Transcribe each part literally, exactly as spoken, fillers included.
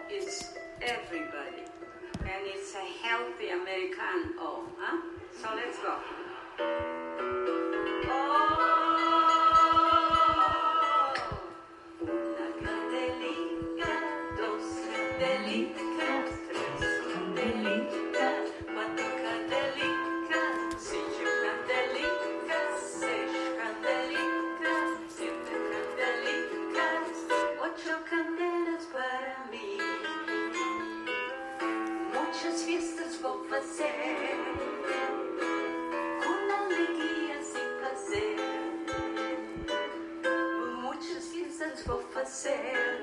is everybody. And it's a healthy American O, huh? So let's go. Oh, una candelica, dos candelicas, tres candelicas, cuatro candelicas, cinco candelicas, seis candelicas, siete candelicas, ocho candelas para mí. Muchas fiestas vou fazer, con alegría sin placer. Muchas fiestas vou fazer,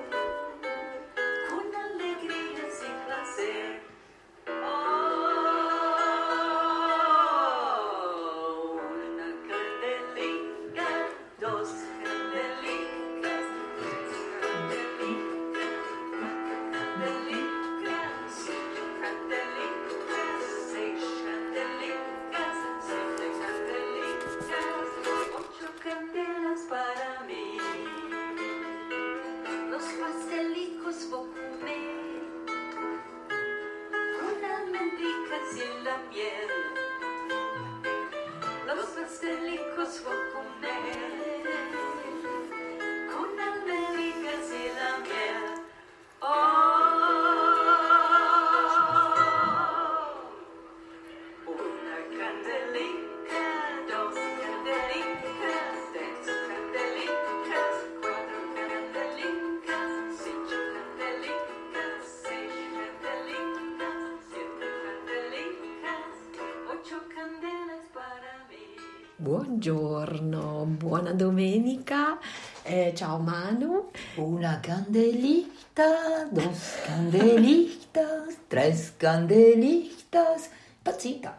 con alegría sin placer. Oh, una candelica, dos candelicas, tres candelicas, cuatro candelicas, cinco candelicas, seis candelicas, siete candelicas, ocho candelas para mí. Los pastelicos vou comer, con almendricas y la miel. Los pastelicos vou comer, con almendricas y la miel. Oh, una candelica, dos candelicas, tres candelicas, cuatro candelicas, cinco candelicas, seis candelicas, siete candelicas, ocho candelas para mí. Buongiorno, buona domenica, eh, ciao Manu. Una candelita, dos candelitas, tres candelitas. Impazzita.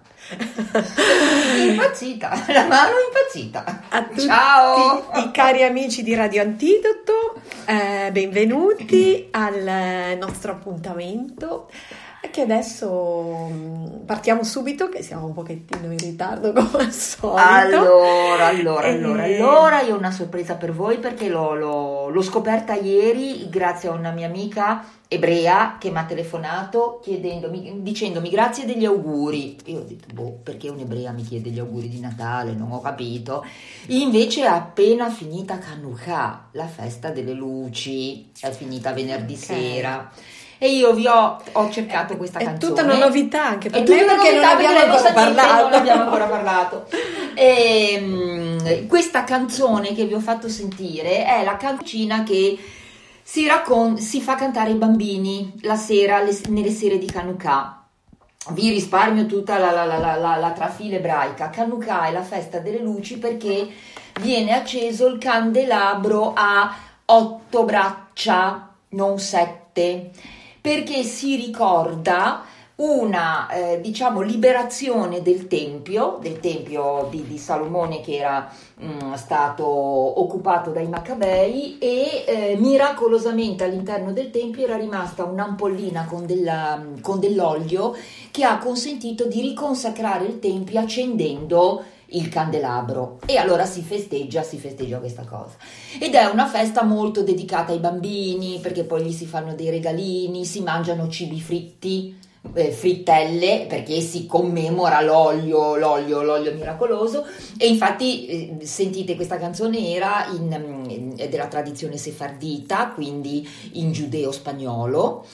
Impazzita. La mano impazzita. A tutti Ciao. i cari amici di Radio Antidoto, eh, benvenuti al nostro appuntamento. Che adesso mm, partiamo subito, che siamo un pochettino in ritardo come al solito. Allora, allora, E- allora, allora, io ho una sorpresa per voi perché l'ho, l'ho- l'ho scoperta ieri grazie a una mia amica ebrea che mi ha telefonato chiedendomi, dicendomi grazie degli auguri. Io ho detto, boh, perché un'ebrea mi chiede gli auguri di Natale? Non ho capito. Invece è appena finita Hanukkah, la festa delle luci, è finita venerdì Ok. sera. E io vi ho, ho cercato questa È canzone. tutta una novità anche per È me, tutta una perché non novità, abbiamo perché ancora non parlato. abbiamo ancora parlato. E, mm, questa canzone che vi ho fatto sentire è la canzone che si, raccon- si fa cantare ai bambini la sera, le- nelle sere di Hanukkah. Vi risparmio tutta la, la, la, la, la, la trafila ebraica. Hanukkah è la festa delle luci perché viene acceso il candelabro a otto braccia, non sette, perché si ricorda una eh, diciamo liberazione del tempio, del tempio di, di Salomone che era mh, stato occupato dai Maccabei e eh, miracolosamente all'interno del tempio era rimasta un'ampollina con, della, con dell'olio che ha consentito di riconsacrare il tempio accendendo il candelabro, e allora si festeggia, si festeggia questa cosa, ed è una festa molto dedicata ai bambini perché poi gli si fanno dei regalini, si mangiano cibi fritti, eh, frittelle, perché si commemora l'olio, l'olio, l'olio miracoloso. E infatti eh, sentite, questa canzone era in, in, è della tradizione sefardita, quindi in giudeo spagnolo,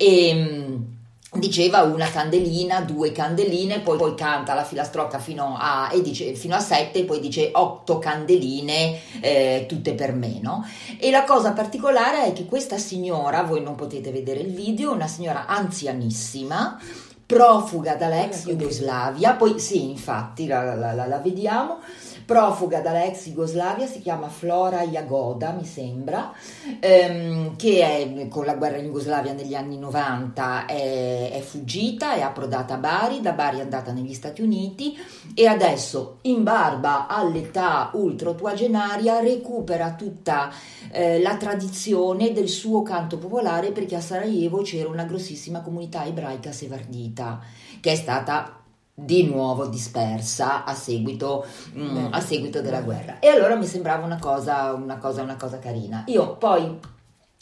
e diceva una candelina, due candeline, poi, poi canta la filastrocca fino a, e dice, fino a sette, poi dice otto candeline, eh, tutte per me, no? E la cosa particolare è che questa signora, voi non potete vedere il video, una signora anzianissima, profuga dall'ex Jugoslavia, poi sì, infatti la, la, la, la vediamo, profuga dall'ex Jugoslavia, si chiama Flora Jagoda, mi sembra, ehm, che è, con la guerra in Jugoslavia negli anni novanta è, è fuggita, è approdata a Bari, da Bari è andata negli Stati Uniti e adesso, in barba all'età ultra-ottuagenaria, recupera tutta eh, la tradizione del suo canto popolare, perché a Sarajevo c'era una grossissima comunità ebraica sefardita che è stata di nuovo dispersa a seguito, mh, a seguito della guerra. E allora mi sembrava una cosa, una cosa, una cosa carina. Io poi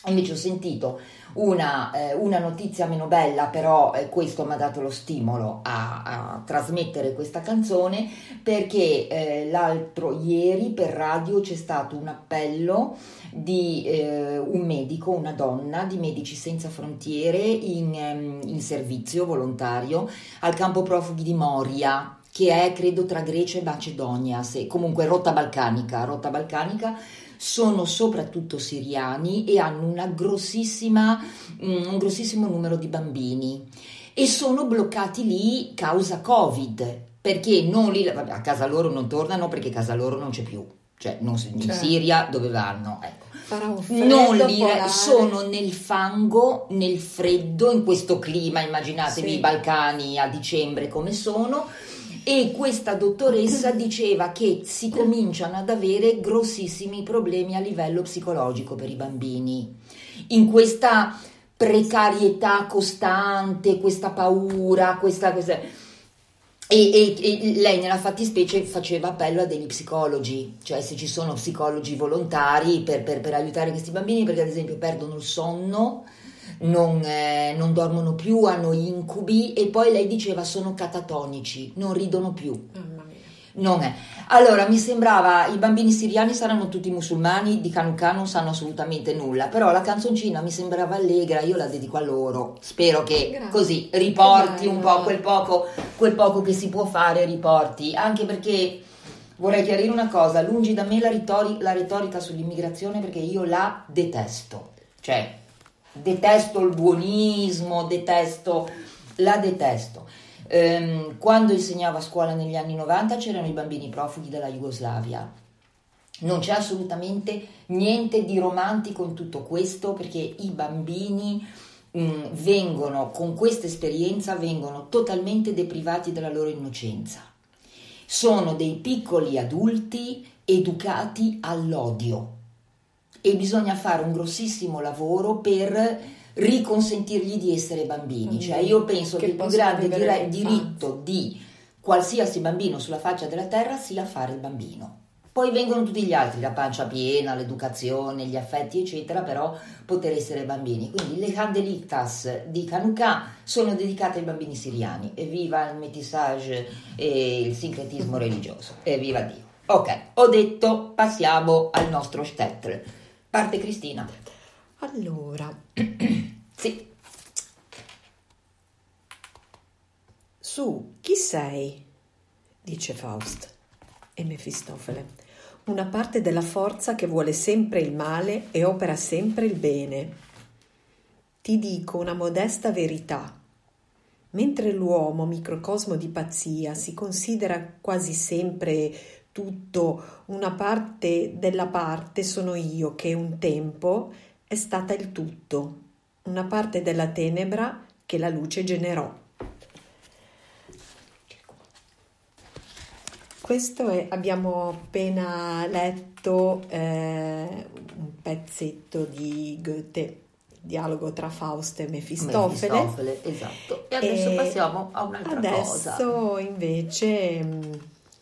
Invece ho sentito una, eh, una notizia meno bella, però eh, questo mi ha dato lo stimolo a, a trasmettere questa canzone, perché eh, l'altro ieri per radio c'è stato un appello di eh, un medico, una donna di Medici Senza Frontiere in, ehm, in servizio volontario al campo profughi di Moria, che è credo tra Grecia e Macedonia, se, comunque rotta balcanica, rotta balcanica. Sono soprattutto siriani e hanno una grossissima, un grossissimo numero di bambini e sono bloccati lì causa Covid, perché non li, vabbè, a casa loro non tornano perché casa loro non c'è più, cioè non, in Cioè. Siria dove vanno, ecco. Farà un freddo Non li, polare. sono nel fango, nel freddo, in questo clima, immaginatevi Sì. i Balcani a dicembre come sono. E questa dottoressa diceva che si cominciano ad avere grossissimi problemi a livello psicologico per i bambini, in questa precarietà costante, questa paura, questa, questa... E, e, e lei nella fattispecie faceva appello a degli psicologi, cioè se ci sono psicologi volontari per, per, per aiutare questi bambini, perché ad esempio perdono il sonno, Non, eh, non dormono più, hanno incubi, e poi lei diceva sono catatonici, non ridono più. Mamma mia. Non è. Allora mi sembrava, i bambini siriani saranno tutti musulmani, di Hanukkah non sanno assolutamente nulla, però la canzoncina mi sembrava allegra, io la dedico a loro, spero che Grazie. così riporti Che un bello. po' quel poco, quel poco che si può fare, riporti, anche perché vorrei chiarire una cosa, lungi da me la, ritori- la retorica sull'immigrazione, perché io la detesto, cioè detesto il buonismo, detesto, la detesto. Ehm, quando insegnavo a scuola negli anni novanta c'erano i bambini profughi dalla Jugoslavia. Non c'è assolutamente niente di romantico in tutto questo, perché i bambini mh, vengono, con questa esperienza, vengono totalmente deprivati della loro innocenza. Sono dei piccoli adulti educati all'odio. E bisogna fare un grossissimo lavoro per riconsentirgli di essere bambini. Cioè io penso che, Che il più possono grande vivere dire- l'infanzia. diritto di qualsiasi bambino sulla faccia della terra sia fare il bambino. Poi vengono tutti gli altri, la pancia piena, l'educazione, gli affetti eccetera, però poter essere bambini. Quindi le Handelitas di Hanukkah sono dedicate ai bambini siriani. Evviva il métissage e il sincretismo religioso. Evviva Dio. Ok, ho detto, passiamo al nostro shtetl. Parte Cristina. Allora, Sì. su, chi sei? Dice Faust. E Mefistofele. Una parte della forza che vuole sempre il male e opera sempre il bene. Ti dico una modesta verità. Mentre l'uomo, microcosmo di pazzia, si considera quasi sempre tutto, una parte della parte sono io che un tempo è stata il tutto, una parte della tenebra che la luce generò. Questo è, abbiamo appena letto eh, un pezzetto di Goethe, dialogo tra Fausto e Mefistofele. Mefistofele, esatto. E adesso E passiamo a un'altra cosa. Adesso invece mh,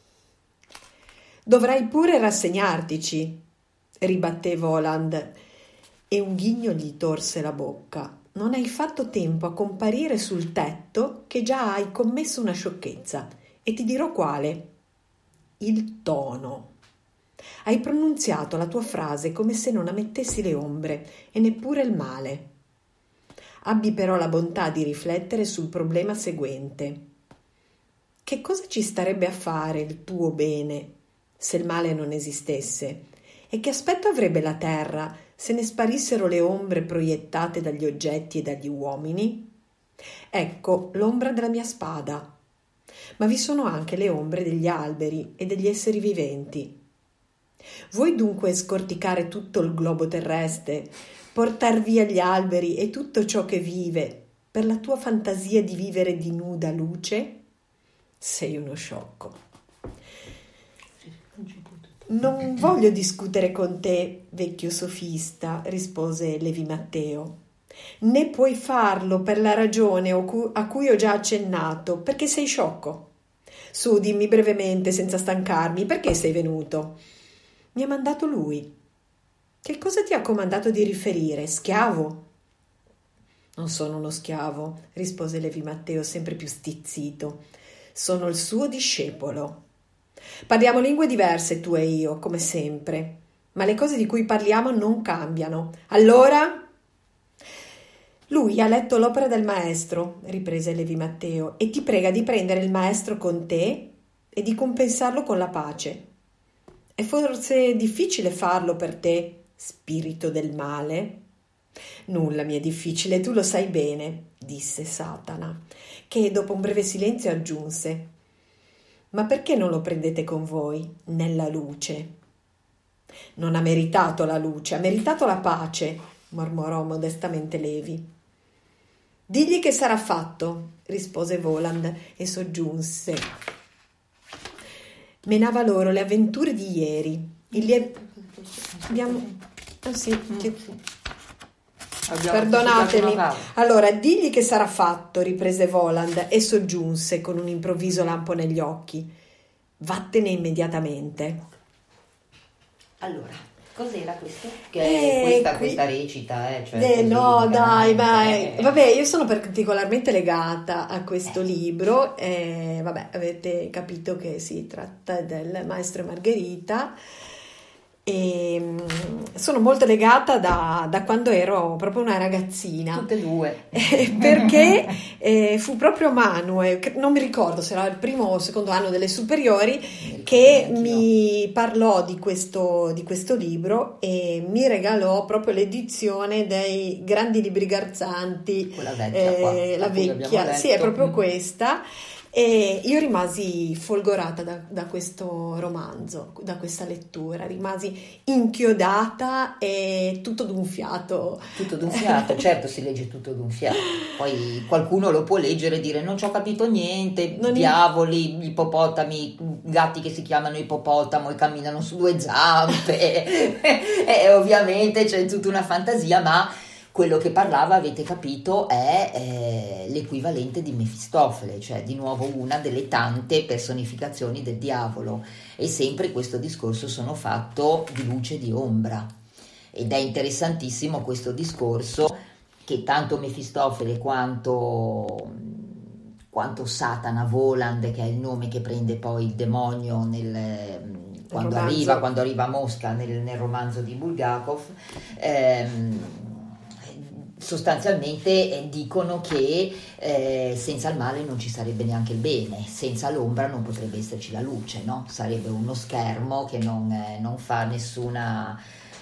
dovrai pure rassegnartici, ribatté Voland, e un ghigno gli torse la bocca. Non hai fatto tempo a comparire sul tetto che già hai commesso una sciocchezza, e ti dirò quale. Il tono. Hai pronunziato la tua frase come se non ammettessi le ombre e neppure il male. Abbi però la bontà di riflettere sul problema seguente. Che cosa ci starebbe a fare il tuo bene se il male non esistesse? E che aspetto avrebbe la terra se ne sparissero le ombre proiettate dagli oggetti e dagli uomini? Ecco l'ombra della mia spada. Ma vi sono anche le ombre degli alberi e degli esseri viventi. Vuoi dunque scorticare tutto il globo terrestre, portar via gli alberi e tutto ciò che vive per la tua fantasia di vivere di nuda luce? Sei uno sciocco. Non voglio discutere con te, vecchio sofista, rispose Levi Matteo. Né puoi farlo per la ragione a cui ho già accennato, perché sei sciocco. Su, dimmi brevemente, senza stancarmi, perché sei venuto? Mi ha mandato lui. Che cosa ti ha comandato di riferire, schiavo? Non sono uno schiavo, rispose Levi Matteo sempre più stizzito. Sono il suo discepolo. Parliamo lingue diverse tu e io, come sempre, ma le cose di cui parliamo non cambiano. Allora? Lui ha letto l'opera del maestro, riprese Levi Matteo, e ti prega di prendere il maestro con te e di compensarlo con la pace. È forse difficile farlo per te, spirito del male? Nulla mi è difficile, tu lo sai bene, disse Satana, che dopo un breve silenzio aggiunse: ma perché non lo prendete con voi, nella luce? Non ha meritato la luce, ha meritato la pace, mormorò modestamente Levi. Digli che sarà fatto, rispose Voland e soggiunse: menava loro le avventure di ieri. Il lie... Abbiamo... Ah sì, che... Perdonatemi. Allora, digli che sarà fatto, riprese Voland e soggiunse con un improvviso lampo negli occhi: vattene immediatamente. Allora, cos'era questo? Che Eh, questa, qui- questa recita, eh? Cioè, Eh, così, no, dai, veramente, vai. eh. Vabbè, io sono particolarmente legata a questo libro. E, vabbè, avete capito che si tratta del Maestro e Margherita. E mm, sono molto legata da, da quando ero proprio una ragazzina. Tutte e due. Eh, perché eh, fu proprio Manuel, che non mi ricordo se era il primo o il secondo anno delle superiori, che mi parlò di questo, di questo libro e mi regalò proprio l'edizione dei grandi libri garzanti, Quella vecchia qua, eh, la da cui abbiamo vecchia, sì, è letto. proprio Mm. questa. E io rimasi folgorata da, da questo romanzo, da questa lettura, rimasi inchiodata e tutto d'un fiato. Tutto d'un fiato, certo si legge tutto d'un fiato, poi qualcuno lo può leggere e dire non ci ho capito niente, Non- diavoli, ippopotami, gatti che si chiamano ippopotamo e camminano su due zampe, e ovviamente c'è tutta una fantasia, ma quello che parlava, avete capito, è eh, l'equivalente di Mefistofele, cioè di nuovo una delle tante personificazioni del diavolo, e sempre questo discorso sono fatto di luce e di ombra. Ed è interessantissimo questo discorso che tanto Mefistofele quanto, quanto Satana, Voland, che è il nome che prende poi il demonio nel, quando, romanzo. arriva, quando arriva a Mosca nel, nel romanzo di Bulgakov, ehm, sostanzialmente eh, dicono che eh, senza il male non ci sarebbe neanche il bene, senza l'ombra non potrebbe esserci la luce, no? Sarebbe uno schermo che non, eh, non fa nessuna...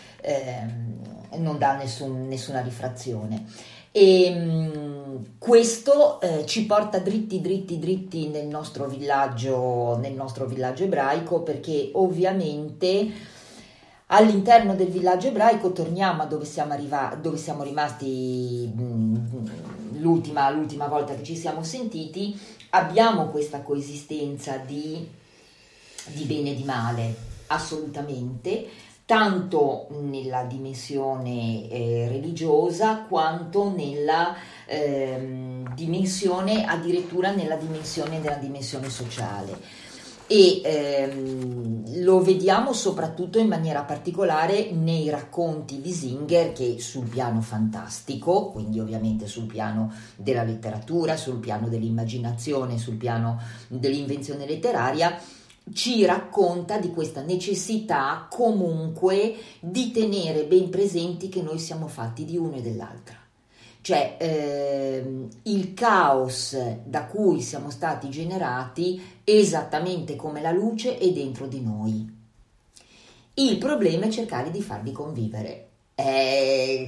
Eh, non dà nessun, nessuna rifrazione, e mh, questo eh, ci porta dritti dritti dritti nel nostro villaggio nel nostro villaggio ebraico, perché ovviamente all'interno del villaggio ebraico torniamo a dove siamo arrivati, dove siamo rimasti mh, l'ultima, l'ultima volta che ci siamo sentiti. Abbiamo questa coesistenza di, di bene e di male, assolutamente, tanto nella dimensione eh, religiosa quanto nella ehm, dimensione, addirittura nella dimensione, nella dimensione sociale. E ehm, lo vediamo soprattutto in maniera particolare nei racconti di Singer, che sul piano fantastico, quindi ovviamente sul piano della letteratura, sul piano dell'immaginazione, sul piano dell'invenzione letteraria, ci racconta di questa necessità comunque di tenere ben presenti che noi siamo fatti di uno e dell'altra. Cioè ehm, il caos da cui siamo stati generati, esattamente come la luce, è dentro di noi. Il problema è cercare di farli convivere. Eh,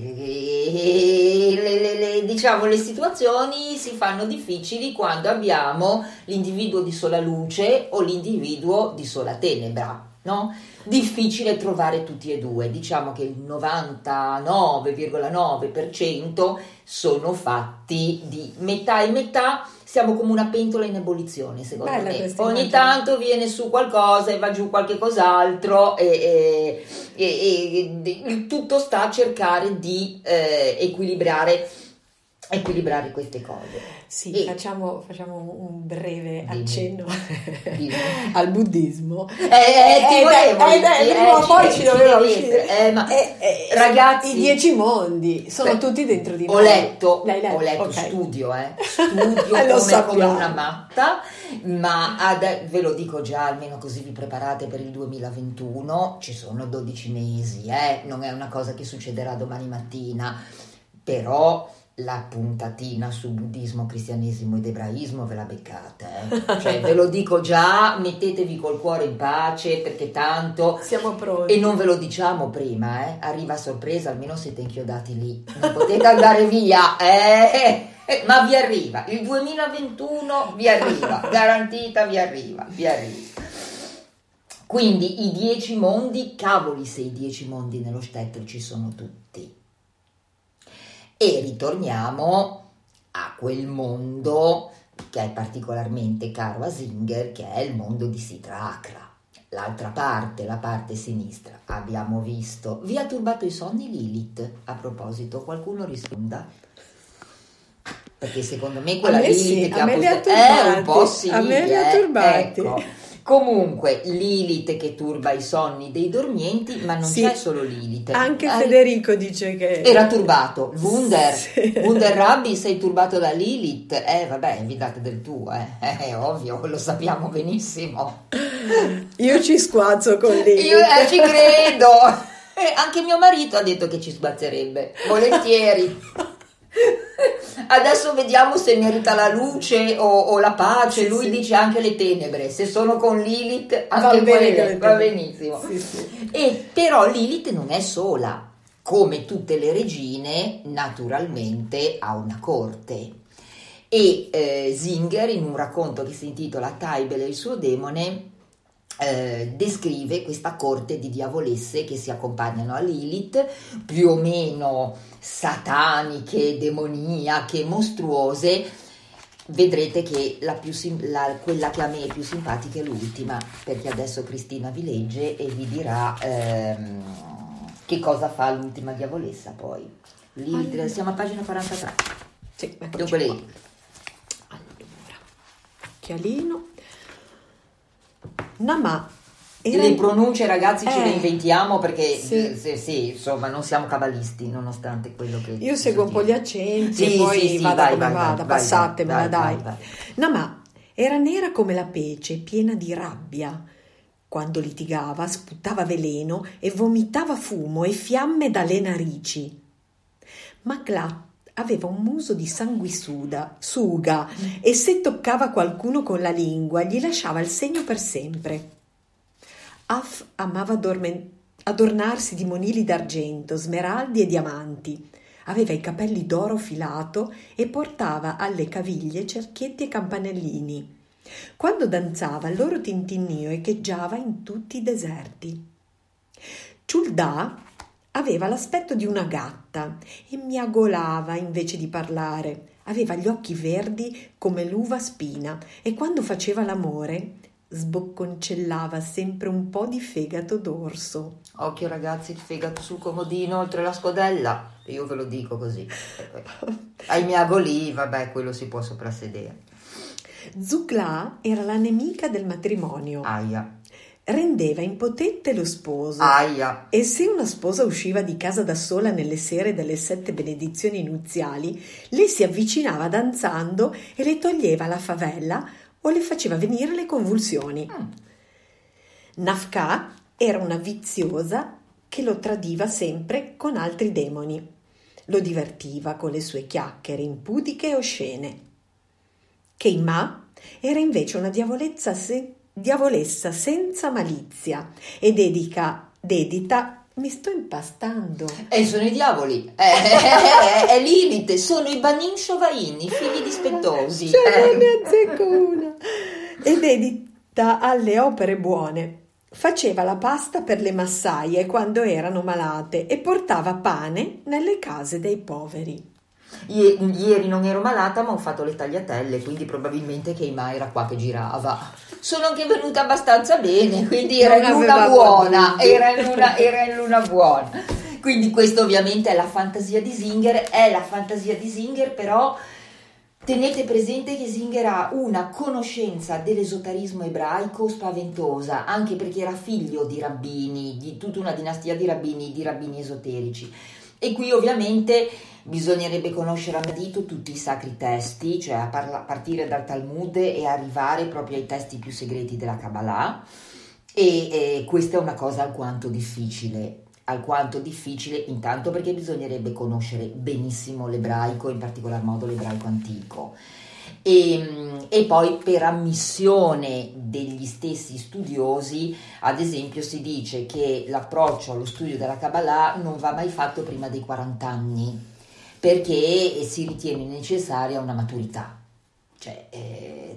le, le, le, diciamo le situazioni si fanno difficili quando abbiamo l'individuo di sola luce o l'individuo di sola tenebra, no? Difficile trovare tutti e due. Diciamo che il novantanove virgola nove per cento sono fatti di metà e metà. Siamo come una pentola in ebollizione, secondo Bella me. questa Ogni immagine. tanto viene su qualcosa e va giù qualche cos'altro, e, e, e, e il tutto sta a cercare di eh, equilibrare equilibrare queste cose. Sì, E- facciamo, facciamo un breve Dimmi. accenno Dimmi. al buddismo. Eh, eh, ti Eh, volevo, eh, eh, eh, prima o ci- poi ci ci doveva devi uscire. essere. Eh, ma Eh, eh, ragazzi, i dieci mondi sono beh, tutti dentro di ho noi. letto, L'hai letto? ho letto Ok. studio, eh, studio Eh, lo come, sappiamo. come una matta, ma ade- ve lo dico già, almeno così vi preparate per il duemilaventuno, ci sono dodici mesi, eh, non è una cosa che succederà domani mattina, però la puntatina su buddismo, cristianesimo ed ebraismo ve la beccate, eh. Cioè ve lo dico già, mettetevi col cuore in pace perché tanto... Siamo pronti. E non ve lo diciamo prima, eh? Arriva a sorpresa, almeno siete inchiodati lì, non potete andare via, eh? Ma vi arriva, il duemilaventuno vi arriva, garantita vi arriva, vi arriva. Quindi i dieci mondi, cavoli se i dieci mondi nello Shtetl ci sono tutti. E ritorniamo a quel mondo che è particolarmente caro a Singer, che è il mondo di Sitra-Akra. L'altra parte, la parte sinistra, abbiamo visto. Vi ha turbato i sonni Lilith? A proposito, qualcuno risponda? Perché secondo me quella A me Lilith sì, che a ha me li ha posto- eh, un po' turbati, sì, a me li ha eh, turbati. ecco. Comunque Lilith che turba i sonni dei dormienti, ma non Sì. c'è solo Lilith. Anche Eh, Federico dice che era turbato. Wunder, Sì. Wunder Rabbi, sei turbato da Lilith? Eh vabbè, vi date del tuo, eh. È ovvio, lo sappiamo benissimo. Io ci squazzo con lì. Io eh, ci credo. Eh, anche mio marito ha detto che ci sguazzerebbe, volentieri. Adesso vediamo se merita la luce o, o la pace. Sì, Lui sì. dice anche le tenebre. Se sono con Lilith, Va anche bene quelle, con le va tenebre. benissimo. Sì, sì. E però Lilith non è sola, come tutte le regine, naturalmente ha una corte. E eh, Singer, in un racconto che si intitola Taibel e il suo demone, eh, descrive questa corte di diavolesse che si accompagnano a Lilith, più o meno sataniche, demoniache, mostruose. Vedrete che la più sim- la- quella che a me è più simpatica è l'ultima, perché adesso Cristina vi legge e vi dirà ehm, che cosa fa l'ultima diavolessa poi. Lilith, Allora. siamo a pagina quarantatré. Sì, eccoci Dunque lei. qua. Allora, occhialino. Namà era Le pronunce, ragazzi, ce Eh, le inventiamo perché sì. eh, sì, sì, insomma, non siamo cabalisti, nonostante quello che Io seguo un po' gli accenti Sì, e poi sì, sì, vada vai, come vai, vada, vai, passatemela vai, dai. vai, vai. Namà era nera come la pece, piena di rabbia. Quando litigava sputava veleno e vomitava fumo e fiamme dalle narici. Maglat aveva un muso di sanguisuda, suga, e se toccava qualcuno con la lingua gli lasciava il segno per sempre. Af amava adormen- adornarsi di monili d'argento, smeraldi e diamanti. Aveva i capelli d'oro filato e portava alle caviglie cerchietti e campanellini. Quando danzava il loro tintinnio echeggiava in tutti i deserti. Ciuldà aveva l'aspetto di una gatta e miagolava invece di parlare. Aveva gli occhi verdi come l'uva spina e quando faceva l'amore sbocconcellava sempre un po' di fegato d'orso. Occhio ragazzi, il fegato sul comodino oltre la scodella, io ve lo dico così. Ai miagoli, vabbè, quello si può soprassedere. Zugla era la nemica del matrimonio. Aia, Rendeva impotente lo sposo. aia. E se una sposa usciva di casa da sola nelle sere delle sette benedizioni nuziali, lei si avvicinava danzando e le toglieva la favella o le faceva venire le convulsioni. Mm. Nafka era una viziosa che lo tradiva sempre con altri demoni. Lo divertiva con le sue chiacchiere impudiche e oscene. Keimah era invece una diavolezza se- diavolessa senza malizia e dedica, dedita, mi sto impastando. E sono i diavoli, è, è, è Lilith, sono i Banin Shovain, i figli dispettosi. Cioè, non Eh. ne azzecco una. E dedita alle opere buone. Faceva la pasta per le massaie quando erano malate e portava pane nelle case dei poveri. I- Ieri non ero malata, ma ho fatto le tagliatelle, quindi probabilmente Keimah era qua che girava. Sono anche venuta abbastanza bene, quindi era Non in luna avevamo buona, dubbi. era in luna, era in luna buona. Quindi questa ovviamente è la fantasia di Singer, è la fantasia di Singer, però tenete presente che Singer ha una conoscenza dell'esoterismo ebraico spaventosa, anche perché era figlio di rabbini, di tutta una dinastia di rabbini, di rabbini esoterici. E qui ovviamente bisognerebbe conoscere a menadito tutti i sacri testi, cioè a parla- partire dal Talmud e arrivare proprio ai testi più segreti della Kabbalah, e, e questa è una cosa alquanto difficile. alquanto difficile intanto perché bisognerebbe conoscere benissimo l'ebraico, in particolar modo l'ebraico antico, e, e poi per ammissione degli stessi studiosi, ad esempio, si dice che l'approccio allo studio della Kabbalah non va mai fatto prima dei quaranta anni, perché si ritiene necessaria una maturità, cioè eh,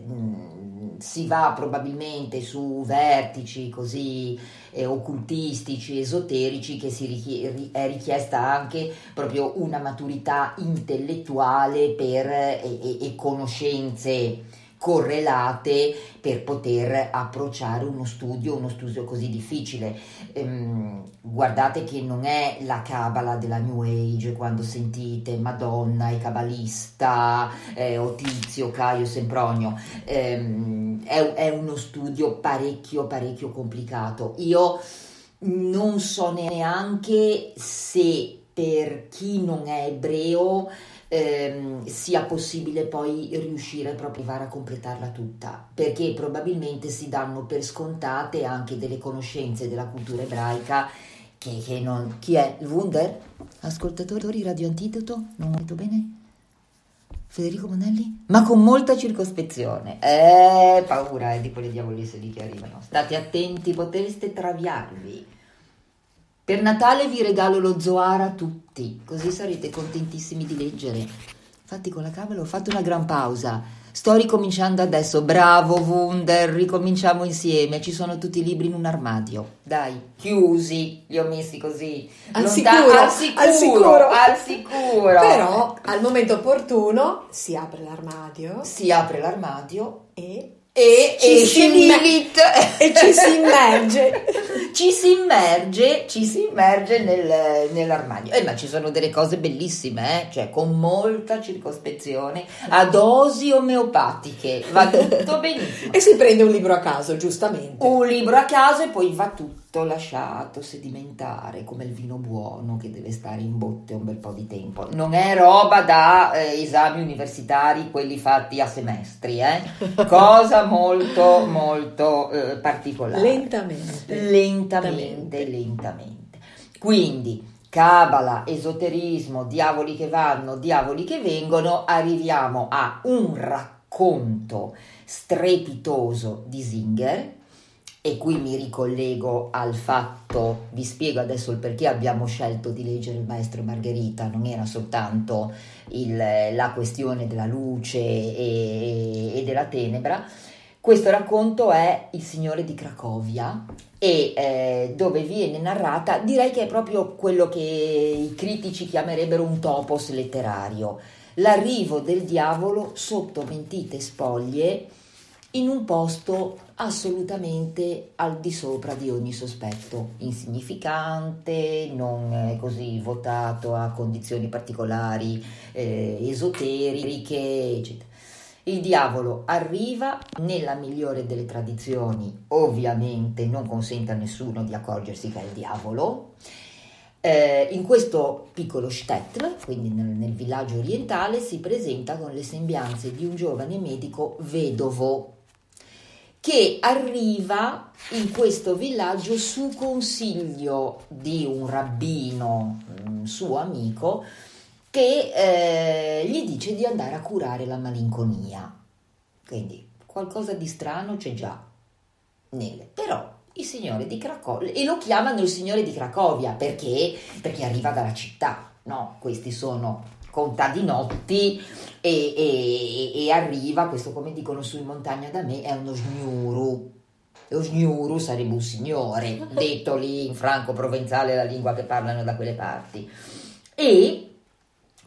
si va probabilmente su vertici così eh, occultistici, esoterici, che si richie- è richiesta anche proprio una maturità intellettuale per, e, e, e conoscenze correlate per poter approcciare uno studio, uno studio così difficile. Ehm, guardate che non è la Kabbalah della New Age, quando sentite Madonna e Kabbalista, eh, o Tizio, Caio, Sempronio, ehm, è, è uno studio parecchio, parecchio complicato. Io non so neanche se per chi non è ebreo Ehm, sia possibile poi riuscire proprio a arrivare a completarla tutta, perché probabilmente si danno per scontate anche delle conoscenze della cultura ebraica che, che non... Chi è? Il Wunder? Ascoltatori Radio Antidoto? Non ho detto bene? Federico Monelli? Ma con molta circospezione. Eh, paura eh, di quelle diavolesse lì che arrivano. State attenti, potreste traviarvi. Per Natale vi regalo lo Zohar a tutti, così sarete contentissimi di leggere. Infatti con la Kabbalah ho fatto una gran pausa, sto ricominciando adesso. Bravo Wunder, ricominciamo insieme. Ci sono tutti i libri in un armadio, dai, chiusi, li ho messi così al, lontano, sicuro, al sicuro, al sicuro, al sicuro. Però al momento opportuno si apre l'armadio, si apre l'armadio e e ci esce si imme- Lilith e ci si immerge ci si immerge ci si immerge nel, nell'armadio. Eh, ma ci sono delle cose bellissime, eh? Cioè con molta circospezione, a dosi omeopatiche, va tutto benissimo. e si prende un libro a caso, giustamente, Un libro a caso e poi va tutto lasciato sedimentare come il vino buono che deve stare in botte un bel po' di tempo. Non è roba da eh, esami universitari, quelli fatti a semestri, eh? Cosa molto molto eh, particolare. lentamente lentamente lentamente quindi Kabbalah, esoterismo, diavoli che vanno, diavoli che vengono. Arriviamo a un racconto strepitoso di Singer. E qui mi ricollego al fatto, vi spiego adesso il perché abbiamo scelto di leggere il Maestro e Margherita. Non era soltanto il, la questione della luce e, e della tenebra. Questo racconto è Il Signore di Cracovia, e eh, dove viene narrata, direi che è proprio quello che i critici chiamerebbero un topos letterario, l'arrivo del diavolo sotto mentite spoglie in un posto assolutamente al di sopra di ogni sospetto, insignificante, non così votato a condizioni particolari, eh, esoteriche, eccetera. Il diavolo arriva, nella migliore delle tradizioni, ovviamente non consente a nessuno di accorgersi che è il diavolo. Eh, in questo piccolo shtetl, quindi nel, nel villaggio orientale, si presenta con le sembianze di un giovane medico vedovo che arriva in questo villaggio su consiglio di un rabbino, un suo amico, che eh, gli dice di andare a curare la malinconia. Quindi qualcosa di strano c'è già nelle. Però il signore di Cracovia, e lo chiamano il signore di Cracovia perché, perché arriva dalla città, no? Questi sono contadinotti e, e, e arriva, questo come dicono su in montagna da me, è uno sgnuru. Lo sgnuru sarebbe un signore, detto lì in franco provenzale, la lingua che parlano da quelle parti. E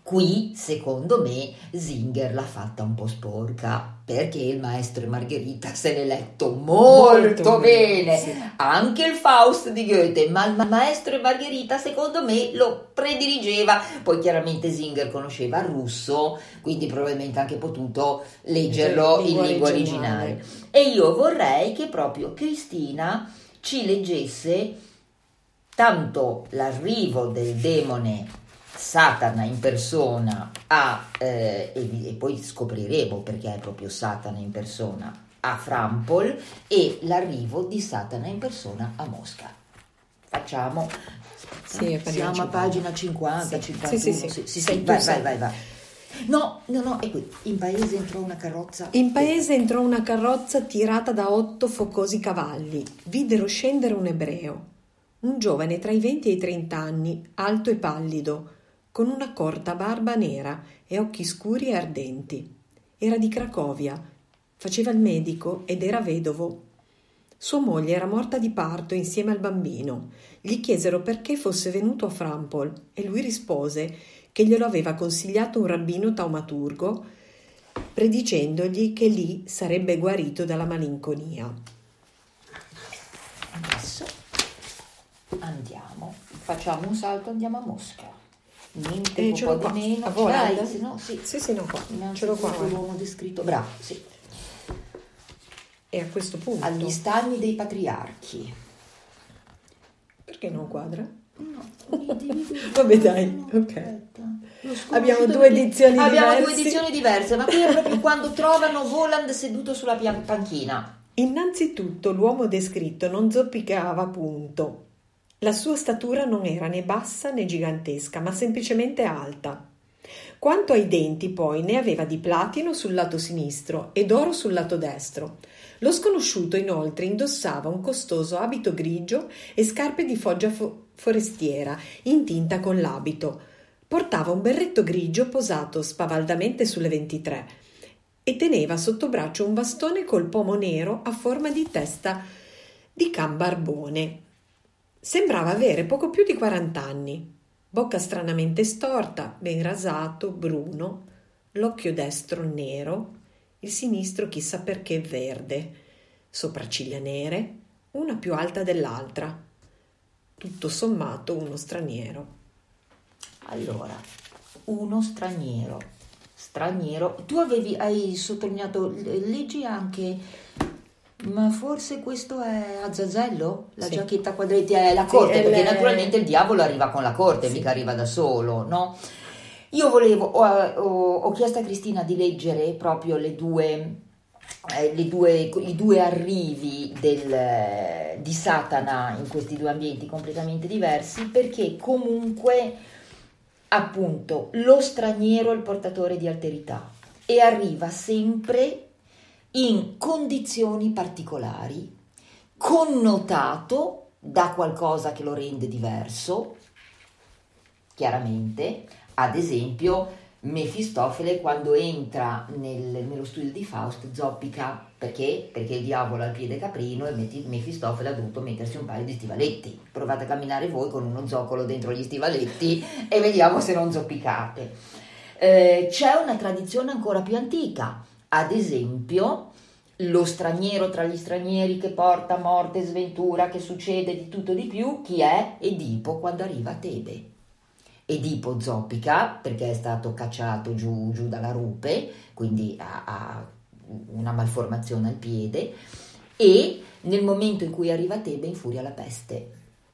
Qui, secondo me, Singer l'ha fatta un po' sporca, perché il Maestro e Margherita se l'è letto molto, molto bene, bene. Sì. Anche il Faust di Goethe, ma il Maestro e Margherita, secondo me, lo prediligeva. Poi chiaramente Singer conosceva il russo, quindi probabilmente ha anche potuto leggerlo in lingua originale. originale. E io vorrei che proprio Cristina ci leggesse tanto l'arrivo del demone Satana in persona a, eh, e, e poi scopriremo perché è proprio Satana in persona a Frampol, e l'arrivo di Satana in persona a Mosca. Facciamo, sì, siamo a pagina cinquanta, sì. cinquantuno, sì, sì, sì, sì, sì, sì, vai, vai, vai, vai. No, no, no, è qui. In paese entrò una carrozza. In paese entrò una carrozza tirata da otto focosi cavalli. Videro scendere un ebreo, un giovane tra i venti e i trenta anni, alto e pallido, con una corta barba nera e occhi scuri e ardenti. Era di Cracovia, faceva il medico ed era vedovo. Sua moglie era morta di parto insieme al bambino. Gli chiesero perché fosse venuto a Frampol e lui rispose che glielo aveva consigliato un rabbino taumaturgo, predicendogli che lì sarebbe guarito dalla malinconia. Adesso andiamo, facciamo un salto, andiamo a Mosca. Niente, eh, un po' qua. di meno. A volare? Dai, se no, sì. Sì, sì, no, qua. Ce l'ho qua. L'uomo descritto, bravo, sì. E a questo punto? Agli stagni dei patriarchi. Perché non quadra? No, vabbè dai, ok. Abbiamo due edizioni diverse. Abbiamo due edizioni diverse, ma qui è proprio quando trovano Voland seduto sulla panchina. Innanzitutto l'uomo descritto non zoppicava punto. La sua statura non era né bassa né gigantesca, ma semplicemente alta. Quanto ai denti, poi, ne aveva di platino sul lato sinistro e d'oro sul lato destro. Lo sconosciuto, inoltre, indossava un costoso abito grigio e scarpe di foggia fo- forestiera, in tinta con l'abito. Portava un berretto grigio posato spavaldamente sulle ventitré e teneva sotto braccio un bastone col pomo nero a forma di testa di can barbone. Sembrava avere poco più di quarant'anni, bocca stranamente storta, ben rasato, bruno, l'occhio destro nero, il sinistro chissà perché verde, sopracciglia nere, una più alta dell'altra. Tutto sommato uno straniero. Allora, uno straniero, straniero, tu avevi, hai sottolineato, leggi anche... Ma forse questo è Azazello? La sì. giacchetta a quadretti è la corte, sì, perché le... naturalmente il diavolo arriva con la corte, sì. mica arriva da solo, no? Io volevo, ho, ho, ho chiesto a Cristina di leggere proprio le due, eh, le due, i due arrivi del, di Satana in questi due ambienti completamente diversi, perché comunque, appunto, lo straniero è il portatore di alterità e arriva sempre in condizioni particolari, connotato da qualcosa che lo rende diverso, chiaramente. Ad esempio, Mefistofele quando entra nel, nello studio di Faust zoppica, perché? Perché il diavolo ha il piede caprino e Mefistofele ha dovuto mettersi un paio di stivaletti. Provate a camminare voi con uno zoccolo dentro gli stivaletti e vediamo se non zoppicate. Eh, c'è una tradizione ancora più antica. Ad esempio, lo straniero tra gli stranieri che porta morte e sventura, che succede di tutto di più, chi è? Edipo quando arriva a Tebe. Edipo zoppica perché è stato cacciato giù, giù dalla rupe, quindi ha, ha una malformazione al piede, e nel momento in cui arriva a Tebe infuria la peste.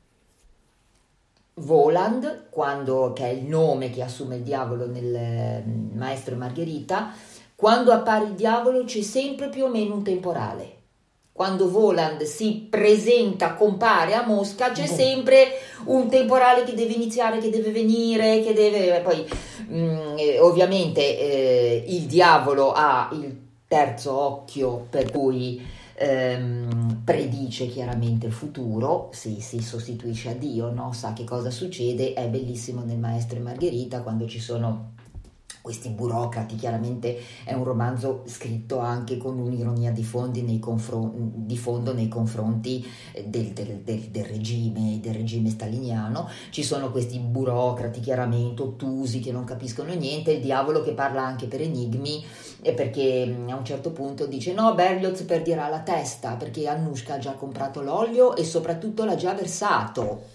Voland, quando, che è il nome che assume il diavolo nel Maestro e Margherita, quando appare il diavolo c'è sempre più o meno un temporale. Quando Voland si presenta, compare a Mosca, c'è sempre un temporale che deve iniziare, che deve venire, che deve... Poi mh, ovviamente eh, il diavolo ha il terzo occhio, per cui ehm, predice chiaramente il futuro, si, si sostituisce a Dio, no? Sa che cosa succede. È bellissimo nel Maestro e Margherita quando ci sono questi burocrati. Chiaramente è un romanzo scritto anche con un'ironia di, fondi nei confron- di fondo nei confronti del, del, del, del regime del regime staliniano. Ci sono questi burocrati chiaramente ottusi che non capiscono niente, il diavolo che parla anche per enigmi, perché a un certo punto dice no, Berlioz perderà la testa perché Annushka ha già comprato l'olio e soprattutto l'ha già versato.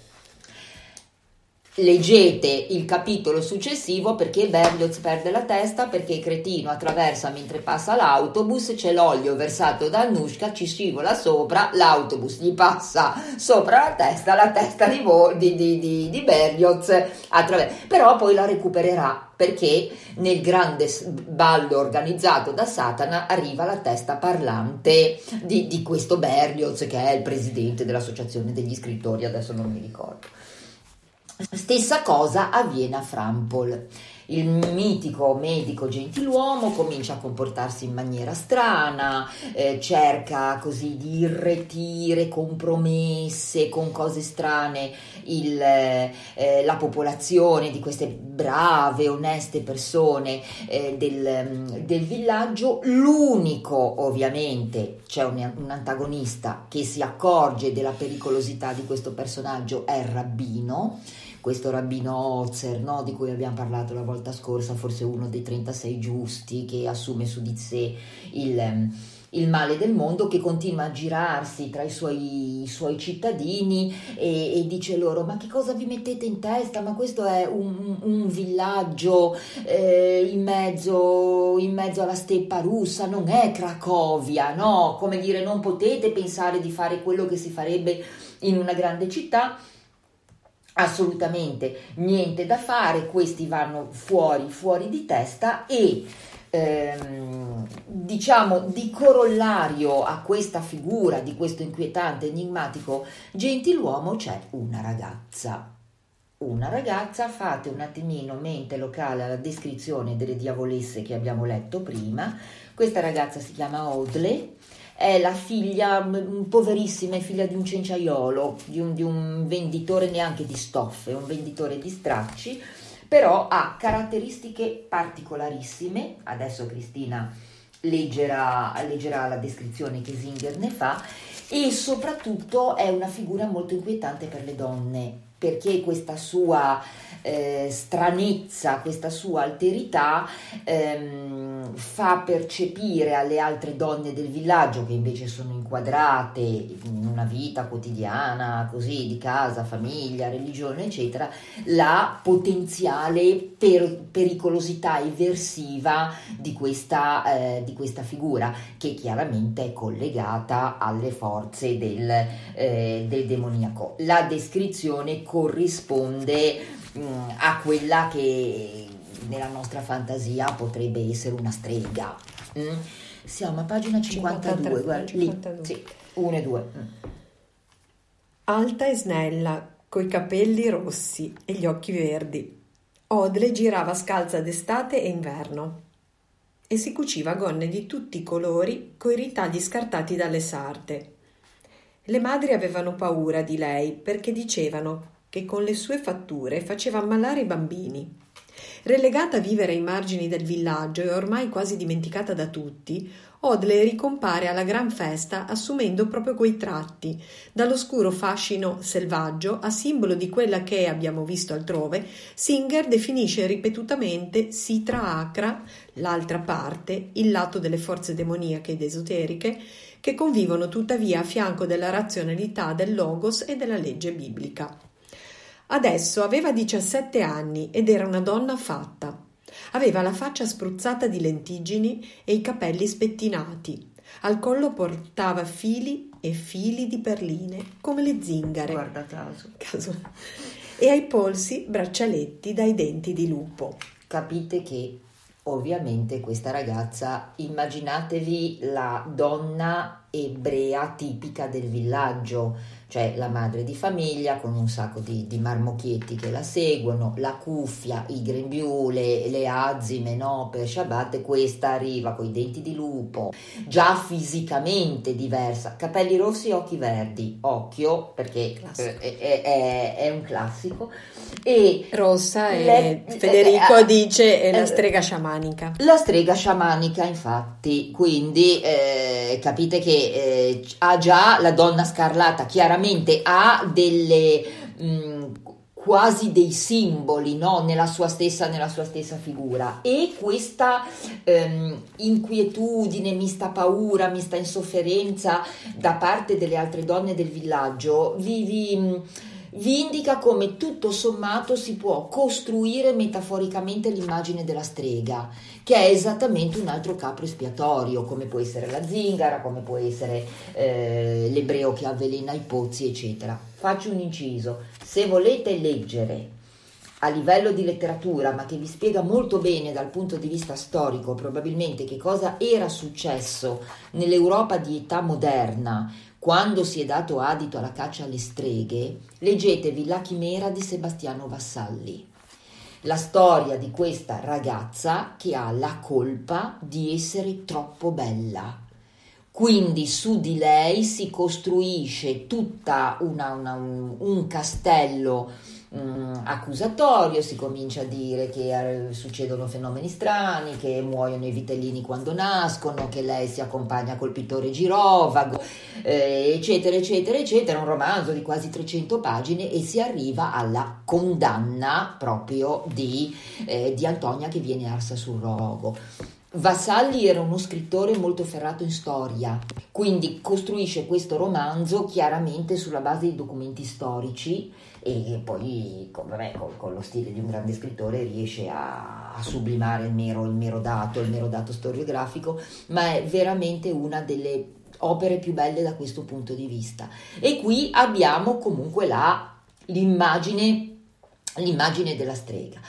Leggete il capitolo successivo perché Berlioz perde la testa, perché cretino attraversa mentre passa l'autobus, c'è l'olio versato da Annushka, ci scivola sopra, l'autobus gli passa sopra la testa, la testa di, vo- di, di, di, di Berlioz attraversa, però poi la recupererà perché nel grande ballo organizzato da Satana arriva la testa parlante di, di questo Berlioz che è il presidente dell'associazione degli scrittori, adesso non mi ricordo. Stessa cosa avviene a Frampol. Il mitico medico gentiluomo comincia a comportarsi in maniera strana, eh, cerca così di irretire con promesse, con cose strane il, eh, la popolazione di queste brave, oneste persone eh, del, del villaggio. L'unico, ovviamente, c'è un, un antagonista che si accorge della pericolosità di questo personaggio, è il rabbino. Questo rabbino Ozer, no, di cui abbiamo parlato la volta scorsa, forse uno dei trentasei giusti, che assume su di sé il, il male del mondo, che continua a girarsi tra i suoi, i suoi cittadini e, e dice loro: ma che cosa vi mettete in testa? Ma questo è un, un villaggio eh, in, mezzo, in mezzo alla steppa russa, non è Cracovia, no? Come dire, non potete pensare di fare quello che si farebbe in una grande città. Assolutamente niente da fare, questi vanno fuori, fuori di testa e ehm, diciamo di corollario a questa figura, di questo inquietante, enigmatico gentiluomo, c'è una ragazza. Una ragazza, fate un attimino mente locale alla descrizione delle diavolesse che abbiamo letto prima. Questa ragazza si chiama Audley. È la figlia, poverissima, è figlia di un cenciaiolo, di un, di un venditore neanche di stoffe, un venditore di stracci, però ha caratteristiche particolarissime. Adesso Cristina leggerà, leggerà la descrizione che Singer ne fa, e soprattutto è una figura molto inquietante per le donne, perché questa sua eh, stranezza, questa sua alterità ehm, fa percepire alle altre donne del villaggio, che invece sono inquadrate in una vita quotidiana, così, di casa, famiglia, religione, eccetera, la potenziale per, pericolosità eversiva di questa, eh, di questa figura, che chiaramente è collegata alle forze del, eh, del demoniaco. La descrizione corrisponde mh, a quella che nella nostra fantasia potrebbe essere una strega. Mm? Siamo a pagina cinquantadue, guarda, cinquantadue. Lì, sì, uno e due. Mm. Alta e snella, coi capelli rossi e gli occhi verdi, Audley girava scalza d'estate e inverno e si cuciva gonne di tutti i colori coi ritagli scartati dalle sarte. Le madri avevano paura di lei perché dicevano che con le sue fatture faceva ammalare i bambini. Relegata a vivere ai margini del villaggio e ormai quasi dimenticata da tutti, Audley ricompare alla gran festa assumendo proprio quei tratti, dall'oscuro fascino selvaggio a simbolo di quella che, abbiamo visto altrove, Singer definisce ripetutamente Sitra Acra, l'altra parte, il lato delle forze demoniache ed esoteriche, che convivono tuttavia a fianco della razionalità del logos e della legge biblica. Adesso aveva diciassette anni ed era una donna fatta. Aveva la faccia spruzzata di lentiggini e i capelli spettinati. Al collo portava fili e fili di perline, come le zingare. Guarda caso. caso. E ai polsi braccialetti dai denti di lupo. Capite che ovviamente questa ragazza, immaginatevi la donna ebrea tipica del villaggio, cioè la madre di famiglia con un sacco di, di marmocchietti che la seguono, la cuffia, i grembiule, le azime, no, per Shabbat, e questa arriva con i denti di lupo, già fisicamente diversa, capelli rossi, occhi verdi, occhio perché è, è, è, è un classico, e rossa, le, e Federico eh, dice è la eh, strega sciamanica. La strega sciamanica, infatti, quindi eh, capite che eh, ha già la donna scarlata, chiaramente ha delle mh, quasi dei simboli, no? nella sua stessa nella sua stessa figura, e questa ehm, inquietudine, mista paura, mista insofferenza da parte delle altre donne del villaggio vi, vi vi indica come tutto sommato si può costruire metaforicamente l'immagine della strega, che è esattamente un altro capro espiatorio, come può essere la zingara, come può essere eh, l'ebreo che avvelena i pozzi, eccetera. Faccio un inciso: se volete leggere a livello di letteratura, ma che vi spiega molto bene dal punto di vista storico probabilmente che cosa era successo nell'Europa di età moderna quando si è dato adito alla caccia alle streghe, leggetevi La chimera di Sebastiano Vassalli, la storia di questa ragazza che ha la colpa di essere troppo bella. Quindi su di lei si costruisce tutta una, una, un, un castello um, accusatorio, si comincia a dire che eh, succedono fenomeni strani, che muoiono i vitellini quando nascono, che lei si accompagna col pittore girovago, eh, eccetera, eccetera, eccetera, un romanzo di quasi trecento pagine, e si arriva alla condanna proprio di, eh, di Antonia che viene arsa sul rogo. Vassalli era uno scrittore molto ferrato in storia, quindi costruisce questo romanzo chiaramente sulla base di documenti storici, e poi con, vabbè, con, con lo stile di un grande scrittore riesce a, a sublimare il mero, il mero dato, il mero dato storiografico, ma è veramente una delle opere più belle da questo punto di vista. E qui abbiamo comunque la, l'immagine, l'immagine della strega,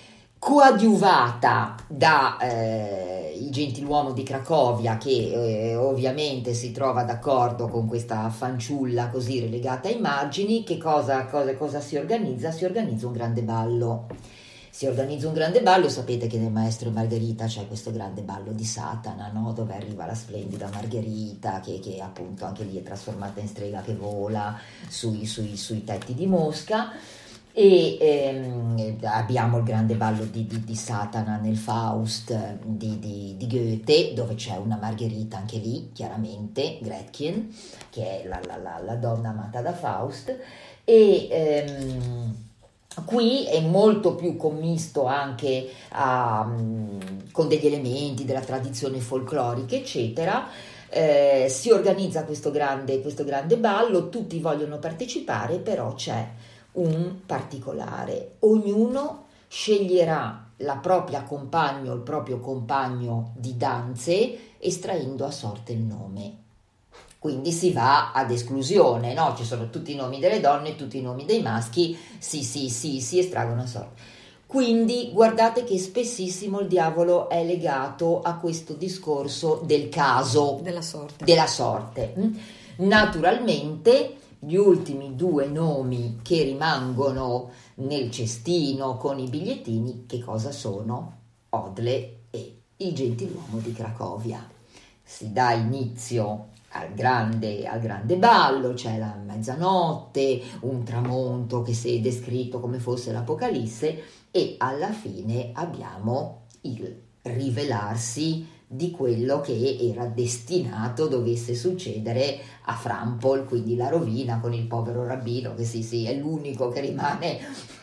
coadiuvata da eh, il gentiluomo di Cracovia, che eh, ovviamente si trova d'accordo con questa fanciulla così relegata ai margini. Che cosa, cosa, cosa si organizza? Si organizza un grande ballo. Si organizza un grande ballo, sapete che nel Maestro e Margherita c'è questo grande ballo di Satana, no? Dove arriva la splendida Margherita, che, che appunto anche lì è trasformata in strega che vola sui, sui, sui tetti di Mosca. E ehm, abbiamo il grande ballo di, di, di Satana nel Faust di, di, di Goethe, dove c'è una Margherita anche lì, chiaramente, Gretchen, che è la, la, la, la donna amata da Faust, e ehm, qui è molto più commisto anche a, con degli elementi della tradizione folclorica, eccetera. Eh, si organizza questo grande, questo grande ballo, tutti vogliono partecipare, però c'è un particolare: ognuno sceglierà la propria compagno, il proprio compagno di danze, estraendo a sorte il nome. Quindi si va ad esclusione, no? Ci sono tutti i nomi delle donne, tutti i nomi dei maschi, sì, sì, sì, si estraggono a sorte. Quindi guardate che spessissimo il diavolo è legato a questo discorso del caso, della sorte. Della sorte. Naturalmente gli ultimi due nomi che rimangono nel cestino con i bigliettini, che cosa sono? Odle e il gentiluomo di Cracovia. Si dà inizio al grande, al grande ballo, c'è la mezzanotte, un tramonto che si è descritto come fosse l'Apocalisse, e alla fine abbiamo il rivelarsi di quello che era destinato dovesse succedere a Frampol, quindi la rovina con il povero rabbino che sì sì è l'unico che rimane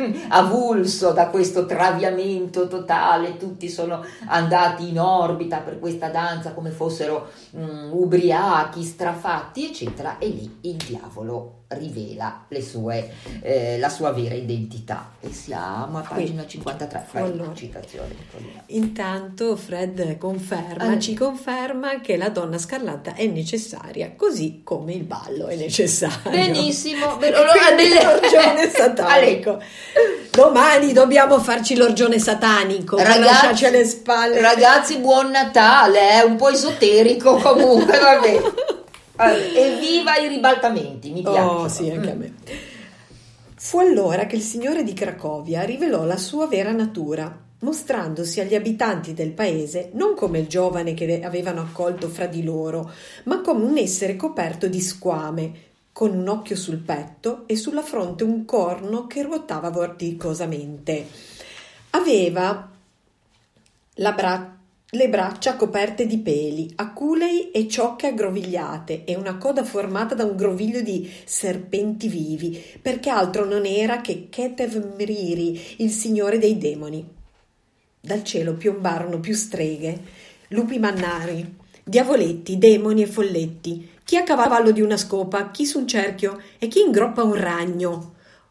avulso da questo traviamento totale. Tutti sono andati in orbita per questa danza come fossero um, ubriachi, strafatti, eccetera, e lì il diavolo rivela le sue, eh, la sua vera identità. E siamo a pagina Qui. cinquantatré. Allora, citazione. Intanto Fred conferma, allora. ci conferma che la donna scarlatta è necessaria, così come il ballo è necessario. Benissimo. L'orgione satanico. Domani dobbiamo farci l'orgione satanico, ragazzi, alle spalle. Ragazzi, buon Natale, è un po' esoterico comunque, va bene. Evviva i ribaltamenti, mi piace. Oh sì, anche a me. Fu allora che il signore di Cracovia rivelò la sua vera natura, mostrandosi agli abitanti del paese non come il giovane che avevano accolto fra di loro, ma come un essere coperto di squame, con un occhio sul petto e sulla fronte un corno che ruotava vorticosamente. Aveva la bra- le braccia coperte di peli, aculei e ciocche aggrovigliate e una coda formata da un groviglio di serpenti vivi, perché altro non era che Ketev Mriri, il signore dei demoni. Dal cielo piombarono più streghe, lupi mannari, diavoletti, demoni e folletti, chi a cavallo di una scopa, chi su un cerchio e chi in groppa un ragno.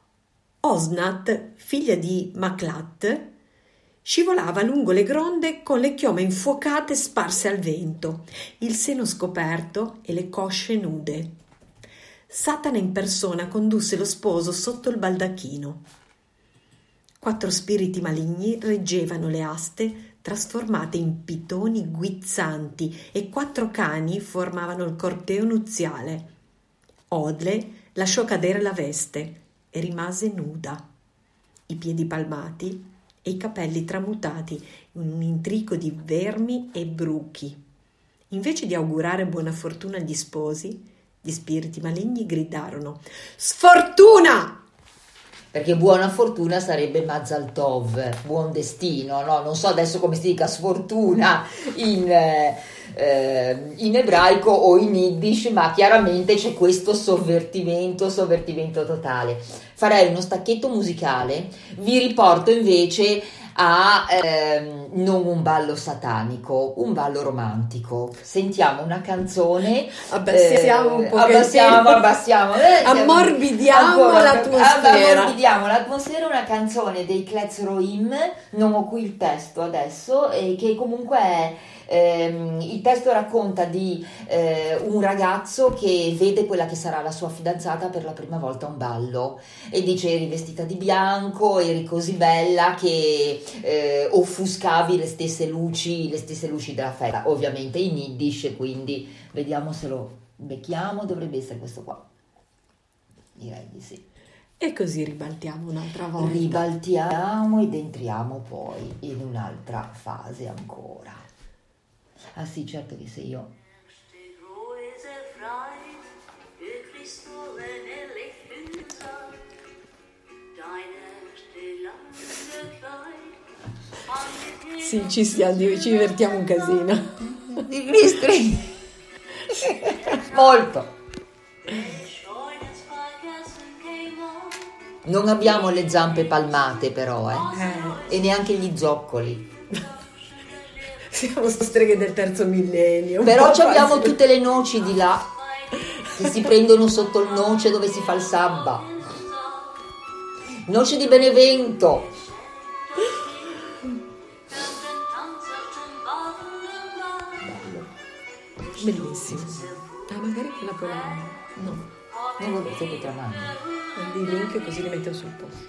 Osnat, figlia di Maklat, scivolava lungo le gronde con le chiome infuocate sparse al vento, il seno scoperto e le cosce nude. Satana in persona condusse lo sposo sotto il baldacchino. Quattro spiriti maligni reggevano le aste trasformate in pitoni guizzanti e quattro cani formavano il corteo nuziale. Odle lasciò cadere la veste e rimase nuda, i piedi palmati e i capelli tramutati in un intrico di vermi e bruchi. Invece di augurare buona fortuna agli sposi, gli spiriti maligni gridarono: «Sfortuna!» Perché buona fortuna sarebbe Mazal Tov, buon destino, no? Non so adesso come si dica sfortuna in, eh, in ebraico o in yiddish, ma chiaramente c'è questo sovvertimento, sovvertimento totale. Farei uno stacchetto musicale, vi riporto invece a ehm, non un ballo satanico, un ballo romantico. Sentiamo una canzone, abbassiamo eh, un po', abbassiamo, abbassiamo, eh, ammorbidiamo ancora, l'atmosfera. Ammorbidiamo l'atmosfera, una canzone dei Kletz Roim, non ho qui il testo adesso, e che comunque è ehm, il testo racconta di eh, un ragazzo che vede quella che sarà la sua fidanzata per la prima volta a un ballo e dice: eri vestita di bianco, eri così bella che Eh, offuscavi le stesse luci, le stesse luci della festa, ovviamente in yiddish, quindi vediamo se lo becchiamo, dovrebbe essere questo qua, direi di sì. E così ribaltiamo un'altra volta. Ribaltiamo ed entriamo poi in un'altra fase ancora. Ah sì, certo che se io sì, ci stiamo, ci divertiamo un casino. Mi stringi molto. Non abbiamo le zampe palmate però, eh? eh. E neanche gli zoccoli. Siamo streghe del terzo millennio. Però abbiamo tutte le noci di là che si prendono sotto il noce dove si fa il sabba. Noce di Benevento. Bellissimo. Ah, magari quella con la... no. Non lo vedete tra mani. Mandi il link così li metto sul posto.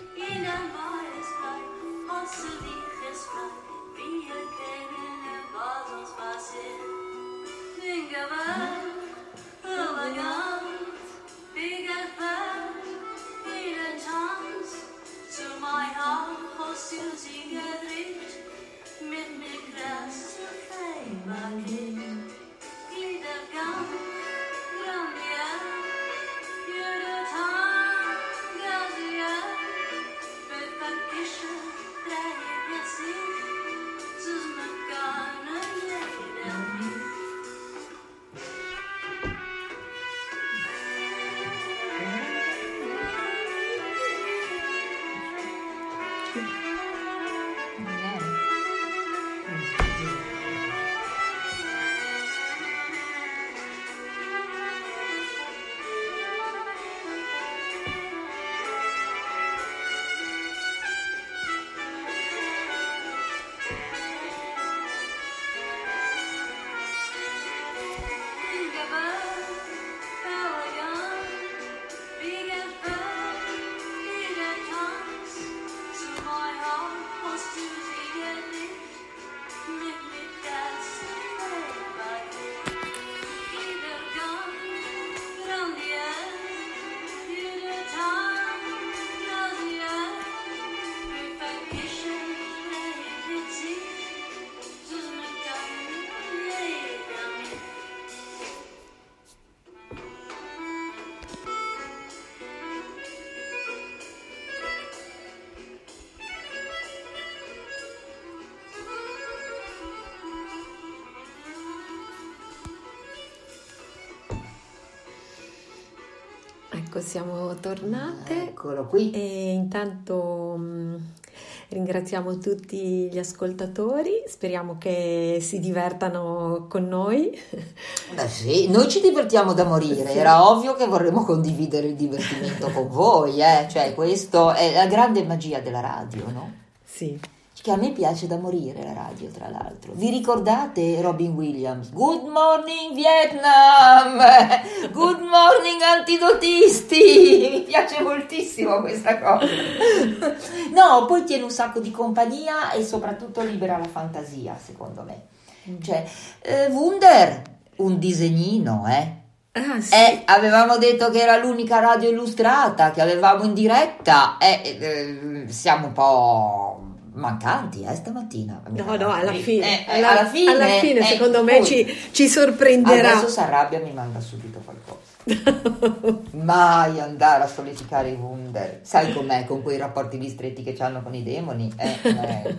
Ecco, siamo tornate. Eccolo qui. E intanto mh, ringraziamo tutti gli ascoltatori, speriamo che si divertano con noi. Beh sì, noi ci divertiamo da morire, Sì. Era ovvio che vorremmo condividere il divertimento con voi, eh? Cioè questo è la grande magia della radio, no? Sì. Che a me piace da morire la radio, tra l'altro. Vi ricordate Robin Williams? Good morning Vietnam! Good morning antidotisti! Mi piace moltissimo questa cosa. No, poi tiene un sacco di compagnia e soprattutto libera la fantasia, secondo me. Cioè, eh, Wunder, un disegnino, eh? Ah, sì. Eh, avevamo detto che era l'unica radio illustrata che avevamo in diretta. Eh, eh, siamo un po' mancanti eh, stamattina. No, no, alla fine, Eh, eh, alla, alla fine, alla fine, eh, secondo me poi- ci, ci sorprenderà. Adesso si arrabbia e mi manda subito qualcosa. Mai andare a solidificare i Wunder. Sai com'è con quei rapporti ristretti che hanno con i demoni? Eh, eh.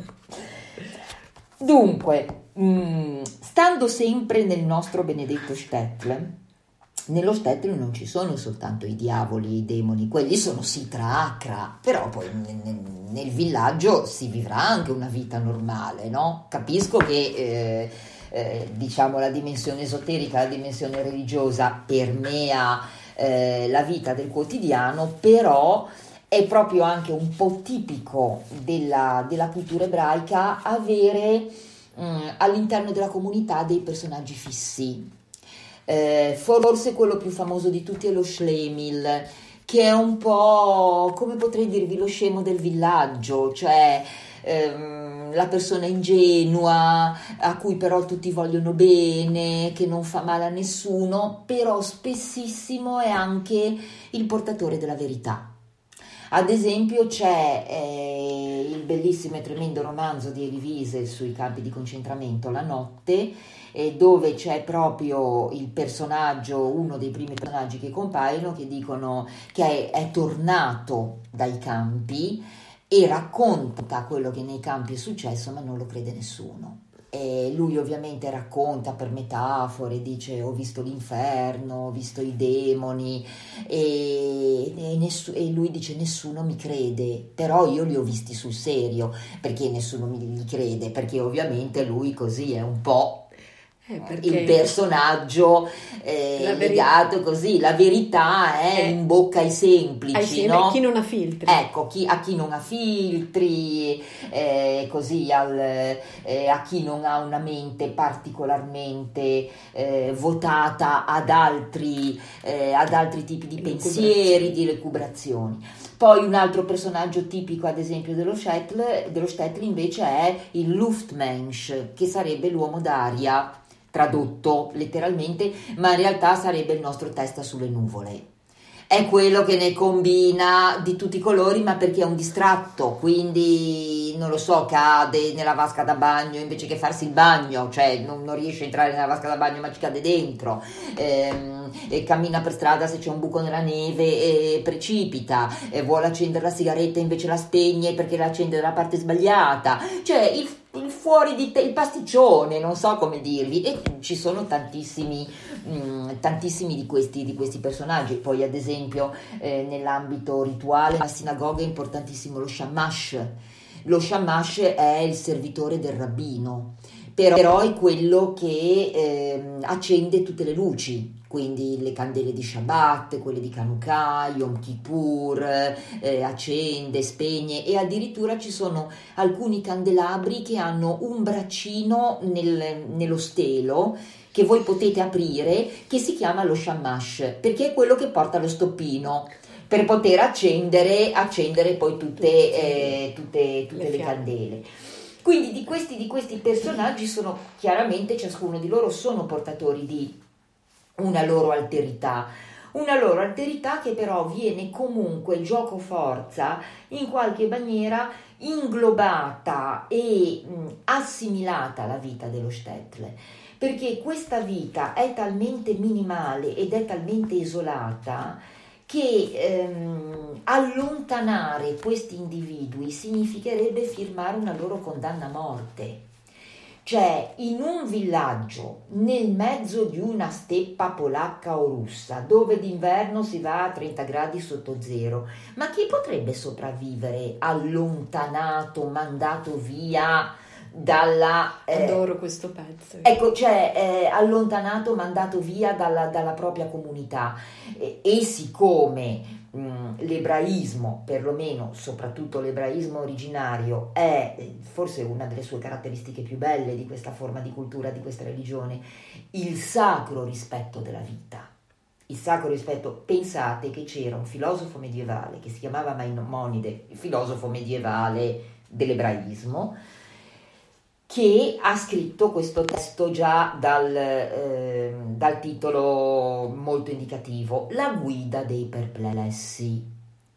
Dunque, mh, stando sempre nel nostro benedetto Stetl, nello Stetl non ci sono soltanto i diavoli e i demoni, quelli sono Sitra Acra, però poi nel, nel villaggio si vivrà anche una vita normale, no? Capisco che eh, eh, diciamo la dimensione esoterica, la dimensione religiosa permea eh, la vita del quotidiano, però è proprio anche un po' tipico della, della cultura ebraica avere mh, all'interno della comunità dei personaggi fissi. Eh, forse quello più famoso di tutti è lo Shlemil, che è un po', come potrei dirvi, lo scemo del villaggio, cioè ehm, la persona ingenua a cui però tutti vogliono bene, che non fa male a nessuno, però spessissimo è anche il portatore della verità. Ad esempio c'è eh, il bellissimo e tremendo romanzo di Elie Wiesel sui campi di concentramento La notte, eh, dove c'è proprio il personaggio, uno dei primi personaggi che compaiono, che dicono che è, è tornato dai campi e racconta quello che nei campi è successo, ma non lo crede nessuno. E lui ovviamente racconta per metafore, dice ho visto l'inferno, ho visto i demoni e, e, nessu- e lui dice nessuno mi crede, però io li ho visti sul serio. Perché nessuno mi li crede? Perché ovviamente lui così è un po' Eh, perché il personaggio eh, la veri- legato così, la verità è Eh, in bocca ai semplici, ai semi- no? chi non ha filtri. Ecco, chi, a chi non ha filtri, eh, così al, eh, a chi non ha una mente particolarmente eh, votata ad altri, eh, ad altri tipi di pensieri, di recubrazioni. Poi un altro personaggio tipico, ad esempio, dello Stetl, dello Stetl invece è il Luftmensch, che sarebbe l'uomo d'aria, tradotto letteralmente, ma in realtà sarebbe il nostro testa sulle nuvole. È quello che ne combina di tutti i colori, ma perché è un distratto, quindi non lo so, cade nella vasca da bagno invece che farsi il bagno, cioè non, non riesce a entrare nella vasca da bagno ma ci cade dentro, ehm, e cammina per strada se c'è un buco nella neve e precipita, e vuole accendere la sigaretta invece la spegne perché la accende dalla parte sbagliata, cioè il il fuori di te, il pasticcione, non so come dirvi, e ci sono tantissimi mh, tantissimi di questi, di questi personaggi. Poi ad esempio eh, nell'ambito rituale la sinagoga è importantissimo lo shamash. Lo shamash è il servitore del rabbino, però è quello che eh, accende tutte le luci, quindi le candele di Shabbat, quelle di Hanukkah, Yom Kippur, eh, accende, spegne, e addirittura ci sono alcuni candelabri che hanno un braccino nel, nello stelo che voi potete aprire, che si chiama lo shamash, perché è quello che porta lo stoppino per poter accendere, accendere poi tutte, eh, tutte, tutte Le le fiamme. candele. Quindi di questi, di questi personaggi sono chiaramente, ciascuno di loro sono portatori di una loro alterità, una loro alterità che però viene comunque gioco forza in qualche maniera inglobata e mh, assimilata alla vita dello Stetl, perché questa vita è talmente minimale ed è talmente isolata che ehm, allontanare questi individui significherebbe firmare una loro condanna a morte. Cioè, in un villaggio nel mezzo di una steppa polacca o russa, dove d'inverno si va a trenta gradi sotto zero, ma chi potrebbe sopravvivere allontanato, mandato via dalla... Eh, Adoro questo pezzo. Ecco, cioè eh, allontanato, mandato via dalla, dalla propria comunità. E, e siccome l'ebraismo, perlomeno soprattutto l'ebraismo originario, è forse una delle sue caratteristiche più belle di questa forma di cultura, di questa religione, il sacro rispetto della vita. Il sacro rispetto, pensate che c'era un filosofo medievale che si chiamava Maimonide, il filosofo medievale dell'ebraismo, che ha scritto questo testo già dal, eh, dal titolo molto indicativo, La guida dei perplessi,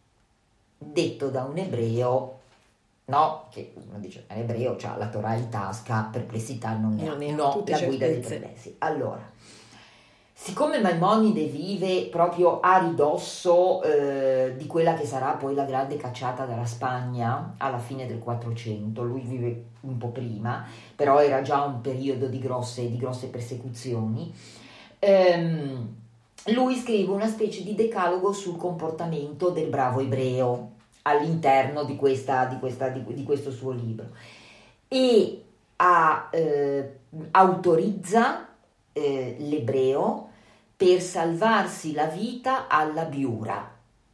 detto da un ebreo, no, che uno dice, un ebreo c'ha la Torah in tasca, perplessità non ne ha, non ne ha no, tutte la guida dei certezze. perplessi. Allora, siccome Maimonide vive proprio a ridosso eh, di quella che sarà poi la grande cacciata dalla Spagna alla fine del quattrocento, lui vive un po' prima, però era già un periodo di grosse, di grosse persecuzioni, ehm, lui scrive una specie di decalogo sul comportamento del bravo ebreo all'interno di, questa, di, questa, di, di questo suo libro e a, eh, autorizza eh, l'ebreo per salvarsi la vita alla biura,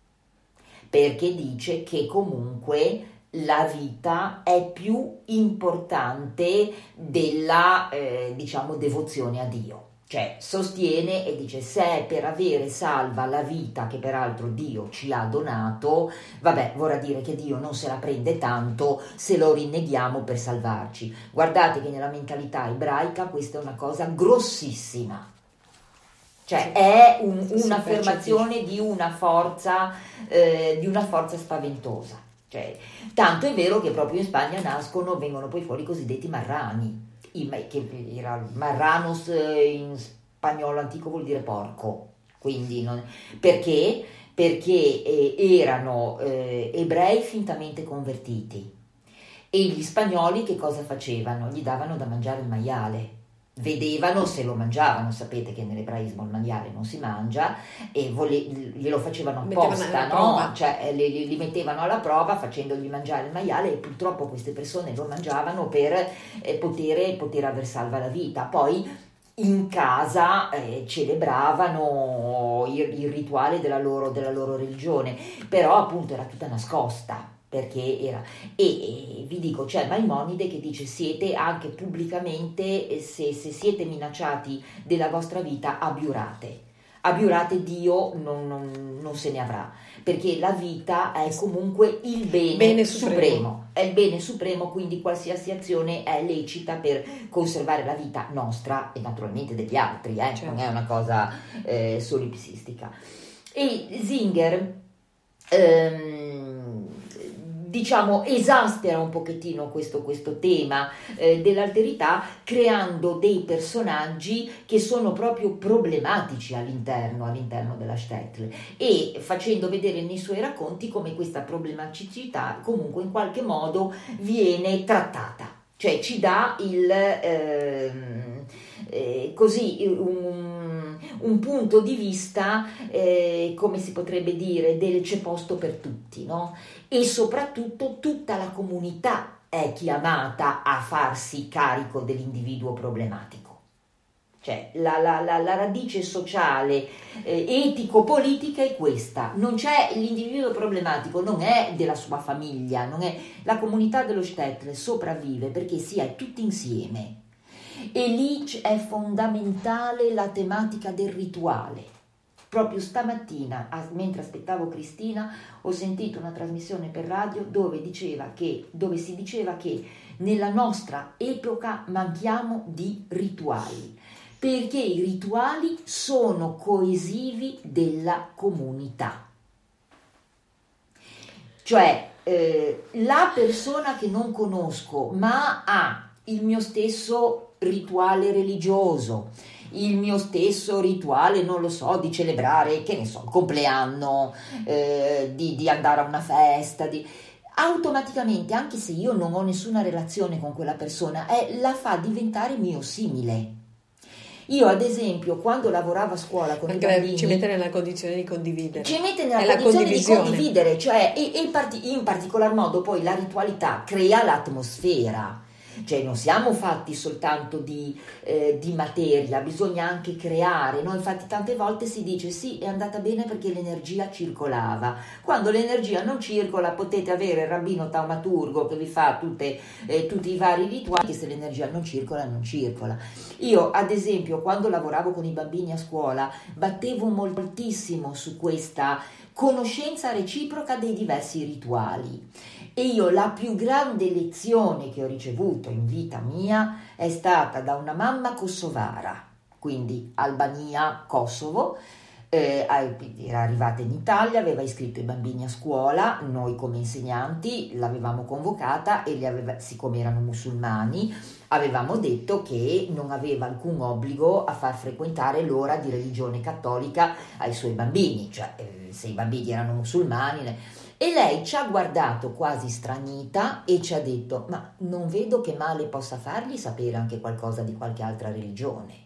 perché dice che comunque la vita è più importante della, eh, diciamo, devozione a Dio. Cioè sostiene e dice, se è per avere salva la vita che peraltro Dio ci ha donato, vabbè, vorrà dire che Dio non se la prende tanto se lo rinneghiamo per salvarci. Guardate che nella mentalità ebraica questa è una cosa grossissima. Cioè è un, un'affermazione di una forza, eh, di una forza spaventosa. Cioè, tanto è vero che proprio in Spagna nascono, vengono poi fuori i cosiddetti marrani, I, che era marranos in spagnolo antico vuol dire porco, quindi non, perché? Perché eh, erano eh, ebrei fintamente convertiti e gli spagnoli che cosa facevano? Gli davano da mangiare il maiale. Vedevano se lo mangiavano, sapete che nell'ebraismo il maiale non si mangia e vole, glielo facevano apposta, no? Cioè li, li mettevano alla prova facendogli mangiare il maiale e purtroppo queste persone lo mangiavano per eh, poter, poter aver salva la vita. Poi in casa eh, celebravano il, il rituale della loro, della loro religione, però appunto era tutta nascosta. Perché era, e, e vi dico, c'è Maimonide che dice siete anche pubblicamente, se, se siete minacciati della vostra vita, abiurate, abiurate Dio non, non, non se ne avrà, perché la vita è comunque il bene, bene supremo. supremo, è il bene supremo, quindi qualsiasi azione è lecita per conservare la vita nostra e naturalmente degli altri, eh? Certo. Non è una cosa eh, solipsistica. E Singer ehm, diciamo esaspera un pochettino questo, questo tema eh, dell'alterità, creando dei personaggi che sono proprio problematici all'interno, all'interno della Shtetl e facendo vedere nei suoi racconti come questa problematicità comunque in qualche modo viene trattata, cioè ci dà il eh, eh, così un, un punto di vista eh, come si potrebbe dire del c'è posto per tutti, no? E soprattutto tutta la comunità è chiamata a farsi carico dell'individuo problematico. Cioè la, la, la, la radice sociale, eh, etico-politica è questa. Non c'è l'individuo problematico, non è della sua famiglia, non è la comunità dello Shtetl sopravvive perché si è tutti insieme. E lì è fondamentale la tematica del rituale. Proprio stamattina, mentre aspettavo Cristina, ho sentito una trasmissione per radio dove, diceva che, dove si diceva che nella nostra epoca manchiamo di rituali, perché i rituali sono coesivi della comunità. Cioè, eh, la persona che non conosco, ma ha il mio stesso rituale religioso, il mio stesso rituale, non lo so, di celebrare, che ne so, il compleanno, eh, di, di andare a una festa, di... automaticamente, anche se io non ho nessuna relazione con quella persona, eh, la fa diventare mio simile. Io ad esempio quando lavoravo a scuola con Perché i bambini, ci mette nella condizione di condividere, ci mette nella è la condizione di condivisione. condividere, cioè e, e in, parti- in particolar modo poi la ritualità crea l'atmosfera. Cioè non siamo fatti soltanto di, eh, di materia, bisogna anche creare, no? Infatti tante volte si dice sì, è andata bene perché l'energia circolava. Quando l'energia non circola potete avere il rabbino taumaturgo che vi fa tutte, eh, tutti i vari rituali, che se l'energia non circola, non circola. Io ad esempio quando lavoravo con i bambini a scuola battevo moltissimo su questa conoscenza reciproca dei diversi rituali. E io la più grande lezione che ho ricevuto in vita mia è stata da una mamma kosovara, quindi Albania, Kosovo, eh, era arrivata in Italia, aveva iscritto i bambini a scuola, noi come insegnanti l'avevamo convocata e li aveva, siccome erano musulmani, avevamo detto che non aveva alcun obbligo a far frequentare l'ora di religione cattolica ai suoi bambini, cioè eh, se i bambini erano musulmani. E lei ci ha guardato quasi stranita e ci ha detto: ma non vedo che male possa fargli sapere anche qualcosa di qualche altra religione.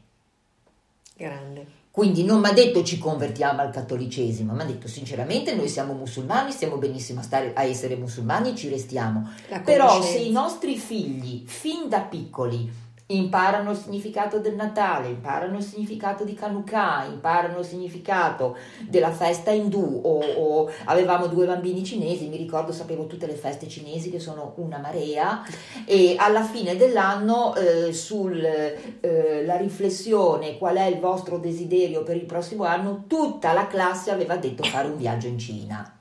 Grande. Quindi non mi ha detto ci convertiamo al cattolicesimo, mi ha detto sinceramente noi siamo musulmani, stiamo benissimo a, stare, a essere musulmani e ci restiamo. Però se i nostri figli fin da piccoli imparano il significato del Natale, imparano il significato di Hanukkah, imparano il significato della festa indù, o, o avevamo due bambini cinesi, mi ricordo, sapevo tutte le feste cinesi che sono una marea, e alla fine dell'anno eh, sulla eh, riflessione qual è il vostro desiderio per il prossimo anno, tutta la classe aveva detto fare un viaggio in Cina,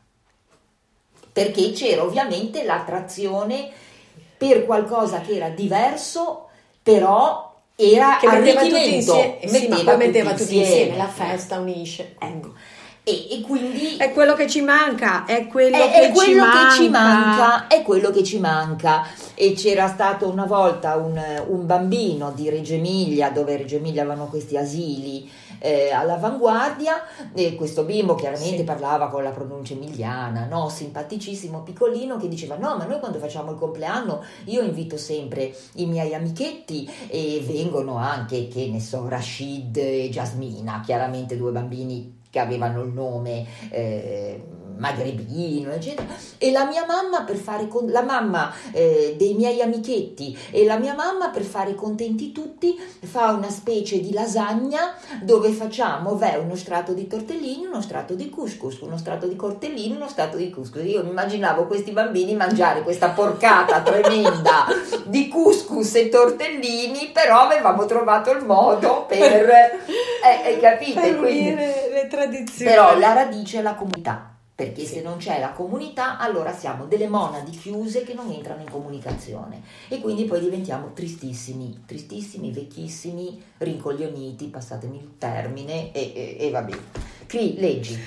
perché c'era ovviamente l'attrazione per qualcosa che era diverso, però era che metteva tutti arricchimento, insieme, eh sì, metteva ma metteva tutti tutti insieme. insieme, la festa unisce. Ecco. E, e quindi è quello che ci manca, è quello, è, che, è quello ci che manca. ci manca, è quello che ci manca. E c'era stato una volta un, un bambino di Reggio Emilia, dove Reggio Emilia avevano questi asili eh, all'avanguardia, e questo bimbo chiaramente sì. parlava con la pronuncia emiliana, no? Simpaticissimo, piccolino, che diceva: no, ma noi quando facciamo il compleanno io invito sempre i miei amichetti e vengono anche, che ne so, Rashid e Jasmina, chiaramente due bambini che avevano il nome eh, magrebino, eccetera, e la mia mamma per fare con la mamma eh, dei miei amichetti e la mia mamma per fare contenti tutti fa una specie di lasagna dove facciamo beh, uno strato di tortellini, uno strato di couscous, uno strato di tortellini, uno strato di couscous. Io mi immaginavo questi bambini mangiare questa porcata tremenda di couscous e tortellini, però avevamo trovato il modo per eh, eh, capite? Per Quindi, unire le tradizioni. però la radice è la comunità. Perché se non c'è la comunità, allora siamo delle monadi chiuse che non entrano in comunicazione e quindi poi diventiamo tristissimi, tristissimi, vecchissimi, rincoglioniti, passatemi il termine, e, e, e va bene. Qui leggi.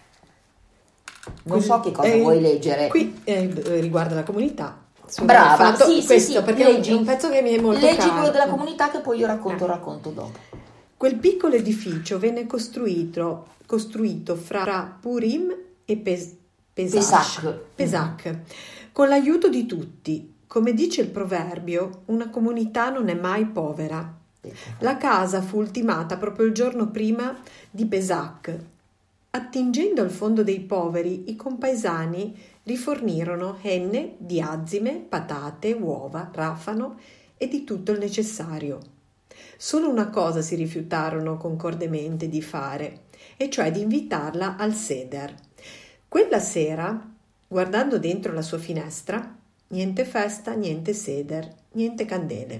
Non so che cosa eh, vuoi leggere. Qui eh, riguarda la comunità. Brava, fatto sì, questo, sì, sì, perché leggi, è un pezzo che mi è molto leggi caro. quello della comunità che poi io racconto, racconto dopo. Quel piccolo edificio venne costruito, costruito fra Purim e Pes- Pesach, Pesach. Pesach, con l'aiuto di tutti. Come dice il proverbio, una comunità non è mai povera. La casa fu ultimata proprio il giorno prima di Pesach. Attingendo al fondo dei poveri, i compaesani rifornirono henne di azime, patate, uova, rafano e di tutto il necessario. Solo una cosa si rifiutarono concordemente di fare, e cioè di invitarla al seder. Quella sera, guardando dentro la sua finestra, niente festa, niente seder, niente candele.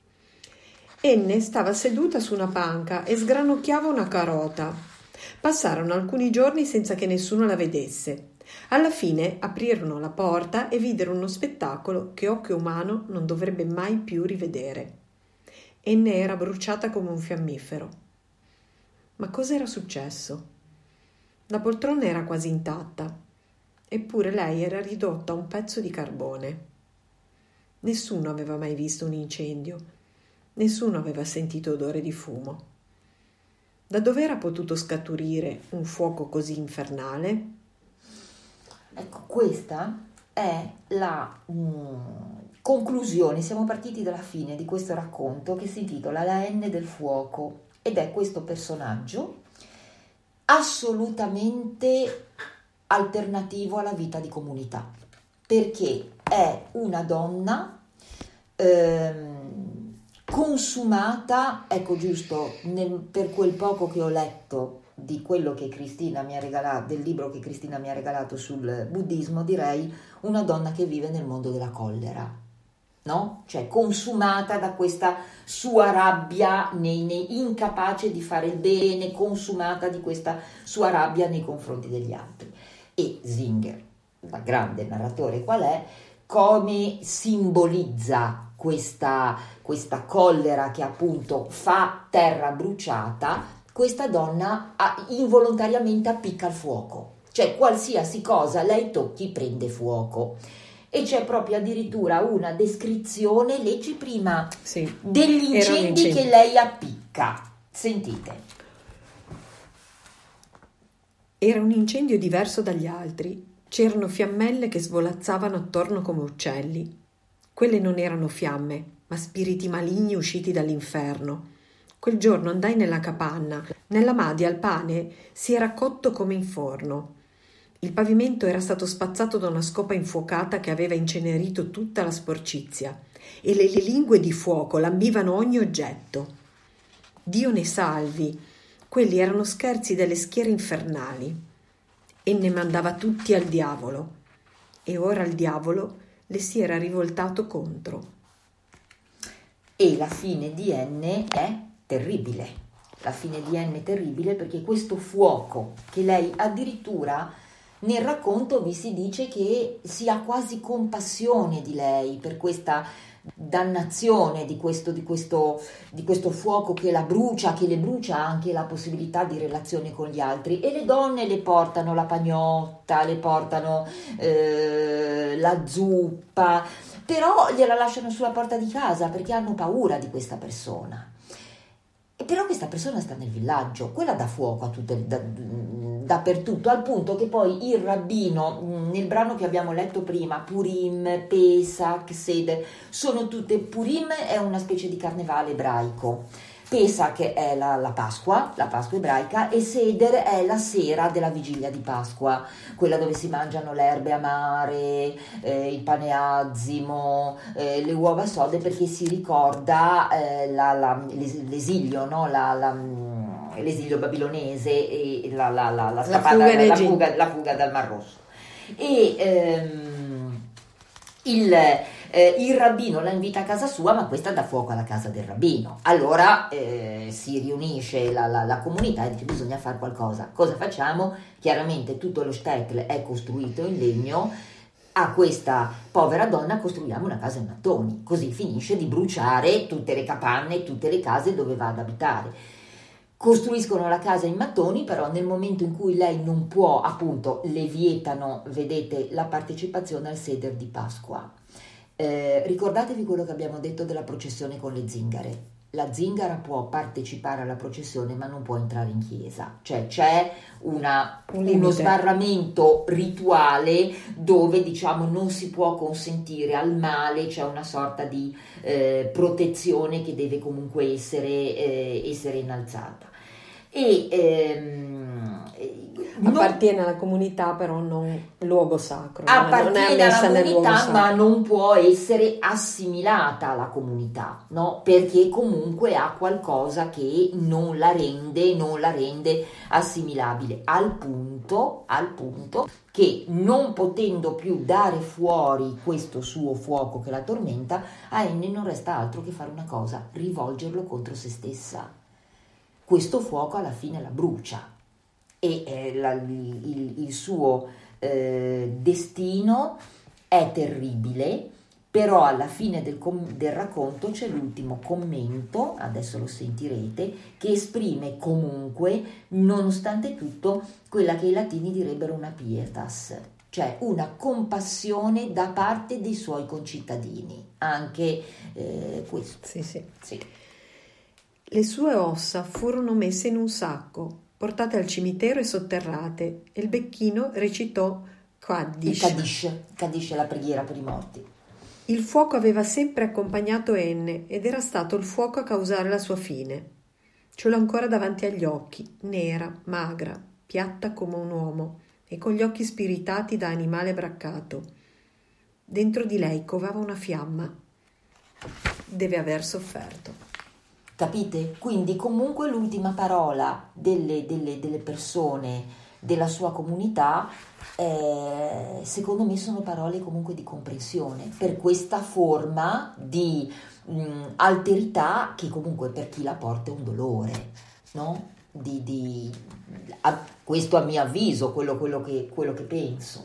Enne stava seduta su una panca e sgranocchiava una carota. Passarono alcuni giorni senza che nessuno la vedesse. Alla fine aprirono la porta e videro uno spettacolo che occhio umano non dovrebbe mai più rivedere. Enne era bruciata come un fiammifero. Ma cos'era successo? La poltrona era quasi intatta, eppure lei era ridotta a un pezzo di carbone. Nessuno aveva mai visto un incendio, nessuno aveva sentito odore di fumo. Da dove era potuto scaturire un fuoco così infernale? Ecco, questa è la mh, conclusione, siamo partiti dalla fine di questo racconto che si intitola La N del fuoco, ed è questo personaggio assolutamente alternativo alla vita di comunità, perché è una donna ehm, consumata, ecco giusto, nel, per quel poco che ho letto di quello che Cristina mi ha regalato, del libro che Cristina mi ha regalato sul buddismo, direi una donna che vive nel mondo della collera, no? Cioè consumata da questa sua rabbia, nei, nei, incapace di fare il bene, consumata di questa sua rabbia nei confronti degli altri. E Singer, da grande narratore qual è, come simbolizza questa, questa collera che appunto fa terra bruciata, questa donna involontariamente appicca il fuoco, cioè qualsiasi cosa lei tocchi prende fuoco. E c'è proprio addirittura una descrizione, leggi prima, sì, degli incendi che lei appicca. Sentite. Era un incendio diverso dagli altri. C'erano fiammelle che svolazzavano attorno come uccelli. Quelle non erano fiamme, ma spiriti maligni usciti dall'inferno. Quel giorno andai nella capanna. Nella madia il pane si era cotto come in forno. Il pavimento era stato spazzato da una scopa infuocata che aveva incenerito tutta la sporcizia, e le lingue di fuoco lambivano ogni oggetto. Dio ne salvi, quelli erano scherzi delle schiere infernali, e ne mandava tutti al diavolo, e ora il diavolo le si era rivoltato contro. E la fine di N è terribile, la fine di N è terribile perché questo fuoco che lei addirittura nel racconto vi si dice che si ha quasi compassione di lei per questa dannazione di questo, di questo, di questo fuoco che la brucia, che le brucia anche la possibilità di relazione con gli altri, e le donne le portano la pagnotta, le portano eh, la zuppa, però gliela lasciano sulla porta di casa perché hanno paura di questa persona. E però questa persona sta nel villaggio, quella dà fuoco a tutte, da, dappertutto, al punto che poi il rabbino, nel brano che abbiamo letto prima, Purim, Pesach, Seder, sono tutte, Purim è una specie di carnevale ebraico, Pesach è la, la Pasqua, la Pasqua ebraica, e Seder è la sera della vigilia di Pasqua, quella dove si mangiano le erbe amare, eh, il pane azimo, eh, le uova sode, perché si ricorda eh, la, la, l'esilio, no? la, la, l'esilio babilonese e la, la, la, la, scappata, la, fuga, la, fuga, la fuga dal Mar Rosso. E ehm, il... Eh, il rabbino la invita a casa sua, ma questa dà fuoco alla casa del rabbino. Allora eh, si riunisce la, la, la comunità e dice: bisogna fare qualcosa. Cosa facciamo? Chiaramente tutto lo shtetl è costruito in legno. A questa povera donna costruiamo una casa in mattoni, così finisce di bruciare tutte le capanne, tutte le case dove va ad abitare. Costruiscono la casa in mattoni, però nel momento in cui lei non può, appunto, le vietano, vedete, la partecipazione al Seder di Pasqua. Eh, ricordatevi quello che abbiamo detto della processione con le zingare. La zingara può partecipare alla processione ma non può entrare in chiesa, cioè c'è una, Un uno sbarramento rituale dove, diciamo, non si può consentire al male, c'è una sorta di eh, protezione che deve comunque essere, eh, essere innalzata. E ehm, appartiene non, alla comunità, però non luogo sacro, appartiene non è alla comunità sacro. Ma non può essere assimilata alla comunità, no? Perché comunque ha qualcosa che non la rende non la rende assimilabile, al punto al punto che, non potendo più dare fuori questo suo fuoco che la tormenta, a N non resta altro che fare una cosa: rivolgerlo contro se stessa. Questo fuoco alla fine la brucia e eh, la, il, il suo eh, destino è terribile, però alla fine del, com- del racconto c'è l'ultimo commento, adesso lo sentirete, che esprime comunque, nonostante tutto, quella che i latini direbbero una pietas, cioè una compassione da parte dei suoi concittadini, anche eh, questo. Sì, sì. Sì. Le sue ossa furono messe in un sacco, portate al cimitero e sotterrate, e il becchino recitò Kaddish. Il Kaddish, Kaddish è la preghiera per i morti. Il fuoco aveva sempre accompagnato Enne ed era stato il fuoco a causare la sua fine. Ce l'ho ancora davanti agli occhi, nera, magra, piatta come un uomo e con gli occhi spiritati da animale braccato. Dentro di lei covava una fiamma. Deve aver sofferto. Capite? Quindi comunque l'ultima parola delle, delle, delle persone della sua comunità, eh, secondo me sono parole comunque di comprensione per questa forma di mh, alterità che comunque per chi la porta è un dolore, no? Di, di, a, questo a mio avviso, quello, quello, che, quello che penso.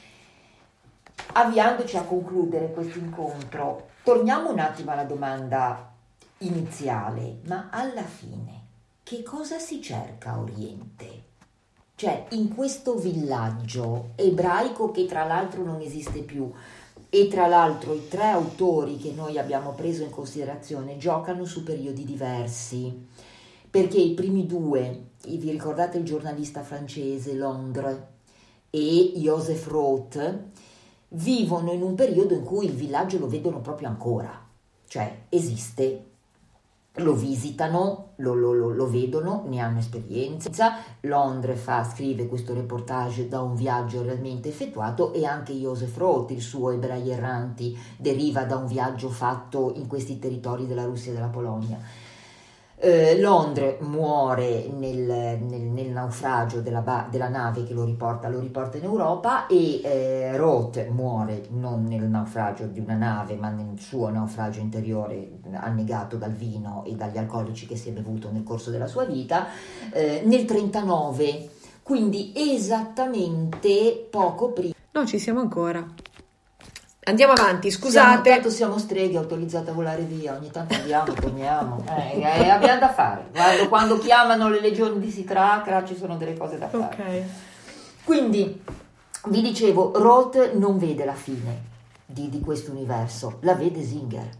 Avviandoci a concludere questo incontro, torniamo un attimo alla domanda iniziale, ma alla fine che cosa si cerca a Oriente? Cioè, in questo villaggio ebraico che tra l'altro non esiste più, e tra l'altro i tre autori che noi abbiamo preso in considerazione giocano su periodi diversi, perché i primi due, vi ricordate il giornalista francese Londres e Joseph Roth, vivono in un periodo in cui il villaggio lo vedono proprio ancora, cioè esiste, lo visitano, lo, lo, lo, lo vedono, ne hanno esperienza. Londres fa, scrive questo reportage da un viaggio realmente effettuato, e anche Joseph Roth, il suo Ebrei erranti, deriva da un viaggio fatto in questi territori della Russia e della Polonia. Eh, Londres muore nel, nel, nel naufragio della, ba- della nave che lo riporta, lo riporta in Europa, e eh, Roth muore non nel naufragio di una nave ma nel suo naufragio interiore annegato dal vino e dagli alcolici che si è bevuto nel corso della sua vita eh, nel trentanove, quindi esattamente poco prima. No, ci siamo ancora. Andiamo avanti, scusate. Siamo, tanto siamo streghe, autorizzate a volare via, ogni tanto andiamo, torniamo. Eh, eh, abbiamo da fare. Quando, quando chiamano le legioni di Sitrakra ci sono delle cose da fare. Ok. Quindi, vi dicevo, Roth non vede la fine di, di questo universo, la vede Singer.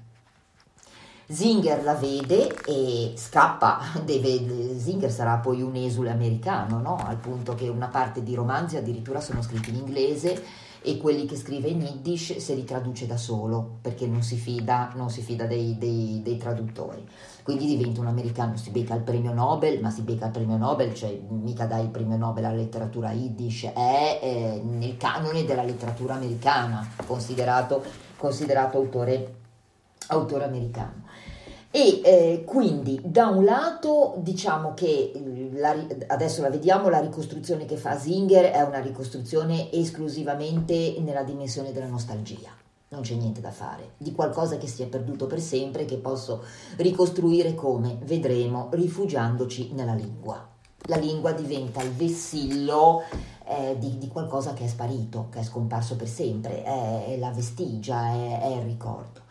Singer la vede e scappa, deve, Singer sarà poi un esule americano, no? Al punto che una parte di romanzi addirittura sono scritti in inglese, e quelli che scrive in Yiddish se li traduce da solo, perché non si fida, non si fida dei, dei, dei traduttori, quindi diventa un americano, si becca il premio Nobel, ma si becca il premio Nobel, cioè mica dai il premio Nobel alla letteratura Yiddish, è eh, nel canone della letteratura americana, considerato, considerato autore, autore americano. E eh, quindi da un lato diciamo che la, adesso la vediamo, la ricostruzione che fa Singer è una ricostruzione esclusivamente nella dimensione della nostalgia, non c'è niente da fare, di qualcosa che si è perduto per sempre, che posso ricostruire come vedremo rifugiandoci nella lingua. La lingua diventa il vessillo eh, di, di qualcosa che è sparito, che è scomparso per sempre, è, è la vestigia, è, è il ricordo.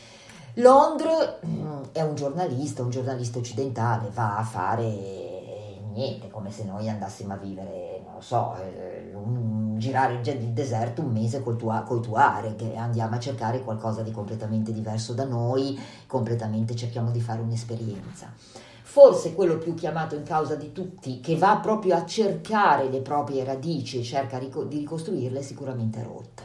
Londres è un giornalista, un giornalista occidentale, va a fare niente, come se noi andassimo a vivere, non lo so, eh, un, girare il deserto un mese col tua, coi tuareg, che andiamo a cercare qualcosa di completamente diverso da noi, completamente cerchiamo di fare un'esperienza. Forse quello più chiamato in causa di tutti, che va proprio a cercare le proprie radici e cerca rico- di ricostruirle, è sicuramente Roth.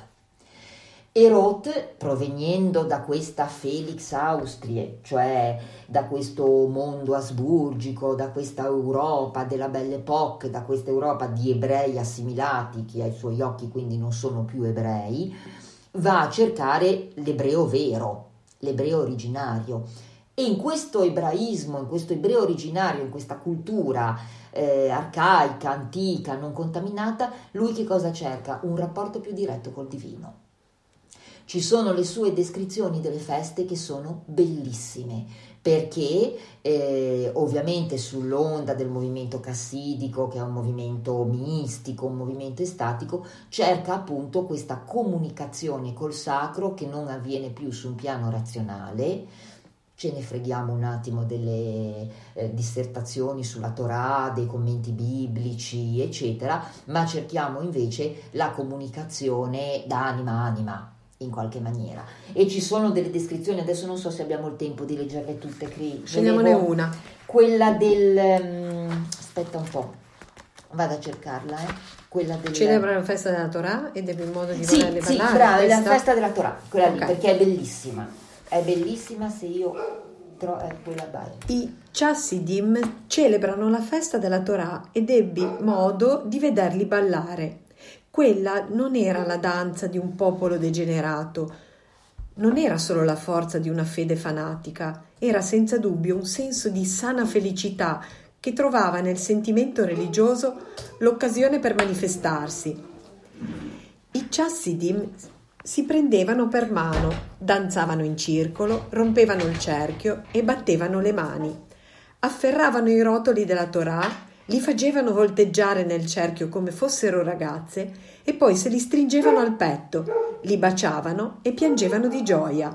E Roth, provenendo da questa Felix Austrie, cioè da questo mondo asburgico, da questa Europa della Belle Époque, da questa Europa di ebrei assimilati, che ai suoi occhi quindi non sono più ebrei, va a cercare l'ebreo vero, l'ebreo originario. E in questo ebraismo, in questo ebreo originario, in questa cultura eh, arcaica, antica, non contaminata, lui che cosa cerca? Un rapporto più diretto col divino. Ci sono le sue descrizioni delle feste che sono bellissime, perché eh, ovviamente sull'onda del movimento cassidico, che è un movimento mistico, un movimento estatico, cerca appunto questa comunicazione col sacro che non avviene più su un piano razionale. Ce ne freghiamo un attimo delle eh, dissertazioni sulla Torah, dei commenti biblici, eccetera, ma cerchiamo invece la comunicazione da anima a anima, in qualche maniera. E ci sono delle descrizioni, adesso non so se abbiamo il tempo di leggerle tutte, Cri. Scegliamone una. Quella del um, aspetta un po', vado a cercarla, eh. Quella del... Celebra la festa della Torah e deve in modo di Sì, volerle sì, ballare. brava, è la questa? festa della Torah, quella lì, Ok. perché è bellissima. È bellissima se io trovo eh, quella bella. I Chassidim celebrano la festa della Torah ed ebbi modo di vederli ballare. Quella non era la danza di un popolo degenerato, non era solo la forza di una fede fanatica, era senza dubbio un senso di sana felicità che trovava nel sentimento religioso l'occasione per manifestarsi. I Chassidim si prendevano per mano, danzavano in circolo, rompevano il cerchio e battevano le mani. Afferravano i rotoli della Torah, li facevano volteggiare nel cerchio come fossero ragazze e poi se li stringevano al petto, li baciavano e piangevano di gioia.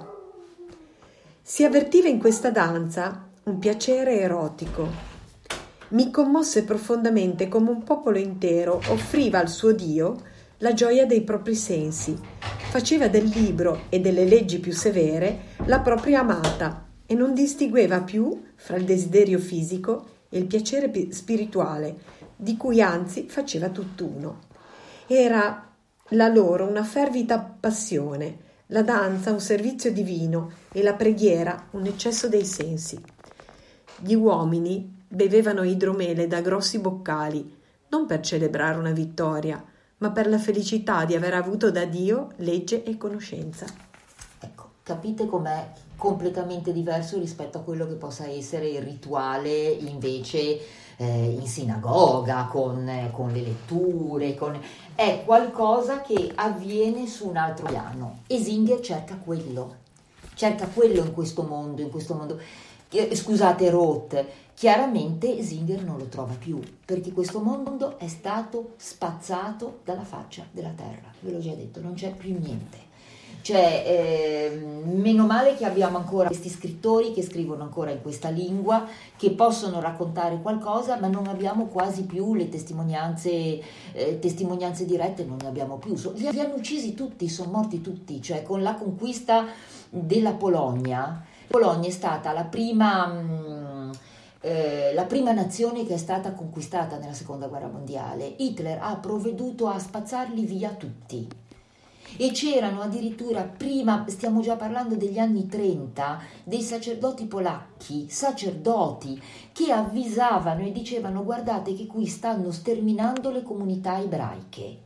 Si avvertiva in questa danza un piacere erotico. Mi commosse profondamente come un popolo intero offriva al suo Dio la gioia dei propri sensi, faceva del libro e delle leggi più severe la propria amata e non distingueva più fra il desiderio fisico e il piacere spirituale, di cui anzi faceva tutt'uno. Era la loro una fervida passione, la danza un servizio divino e la preghiera un eccesso dei sensi. Gli uomini bevevano idromele da grossi boccali, non per celebrare una vittoria, ma per la felicità di aver avuto da Dio legge e conoscenza. Ecco, capite com'è completamente diverso rispetto a quello che possa essere il rituale invece eh, in sinagoga, con, eh, con le letture, con... è qualcosa che avviene su un altro piano. E Singer cerca quello, cerca quello in questo mondo, in questo mondo. Eh, scusate, Roth, chiaramente Singer non lo trova più, perché questo mondo è stato spazzato dalla faccia della terra, ve l'ho già detto, non c'è più niente. Cioè, eh, meno male che abbiamo ancora questi scrittori che scrivono ancora in questa lingua, che possono raccontare qualcosa, ma non abbiamo quasi più le testimonianze, eh, testimonianze dirette, non ne abbiamo più. So, li, li hanno uccisi tutti, sono morti tutti, cioè con la conquista della Polonia. Polonia è stata la prima... Mh, Eh, la prima nazione che è stata conquistata nella seconda guerra mondiale. Hitler ha provveduto a spazzarli via tutti e c'erano addirittura prima, stiamo già parlando degli anni trenta, dei sacerdoti polacchi, sacerdoti che avvisavano e dicevano: guardate che qui stanno sterminando le comunità ebraiche.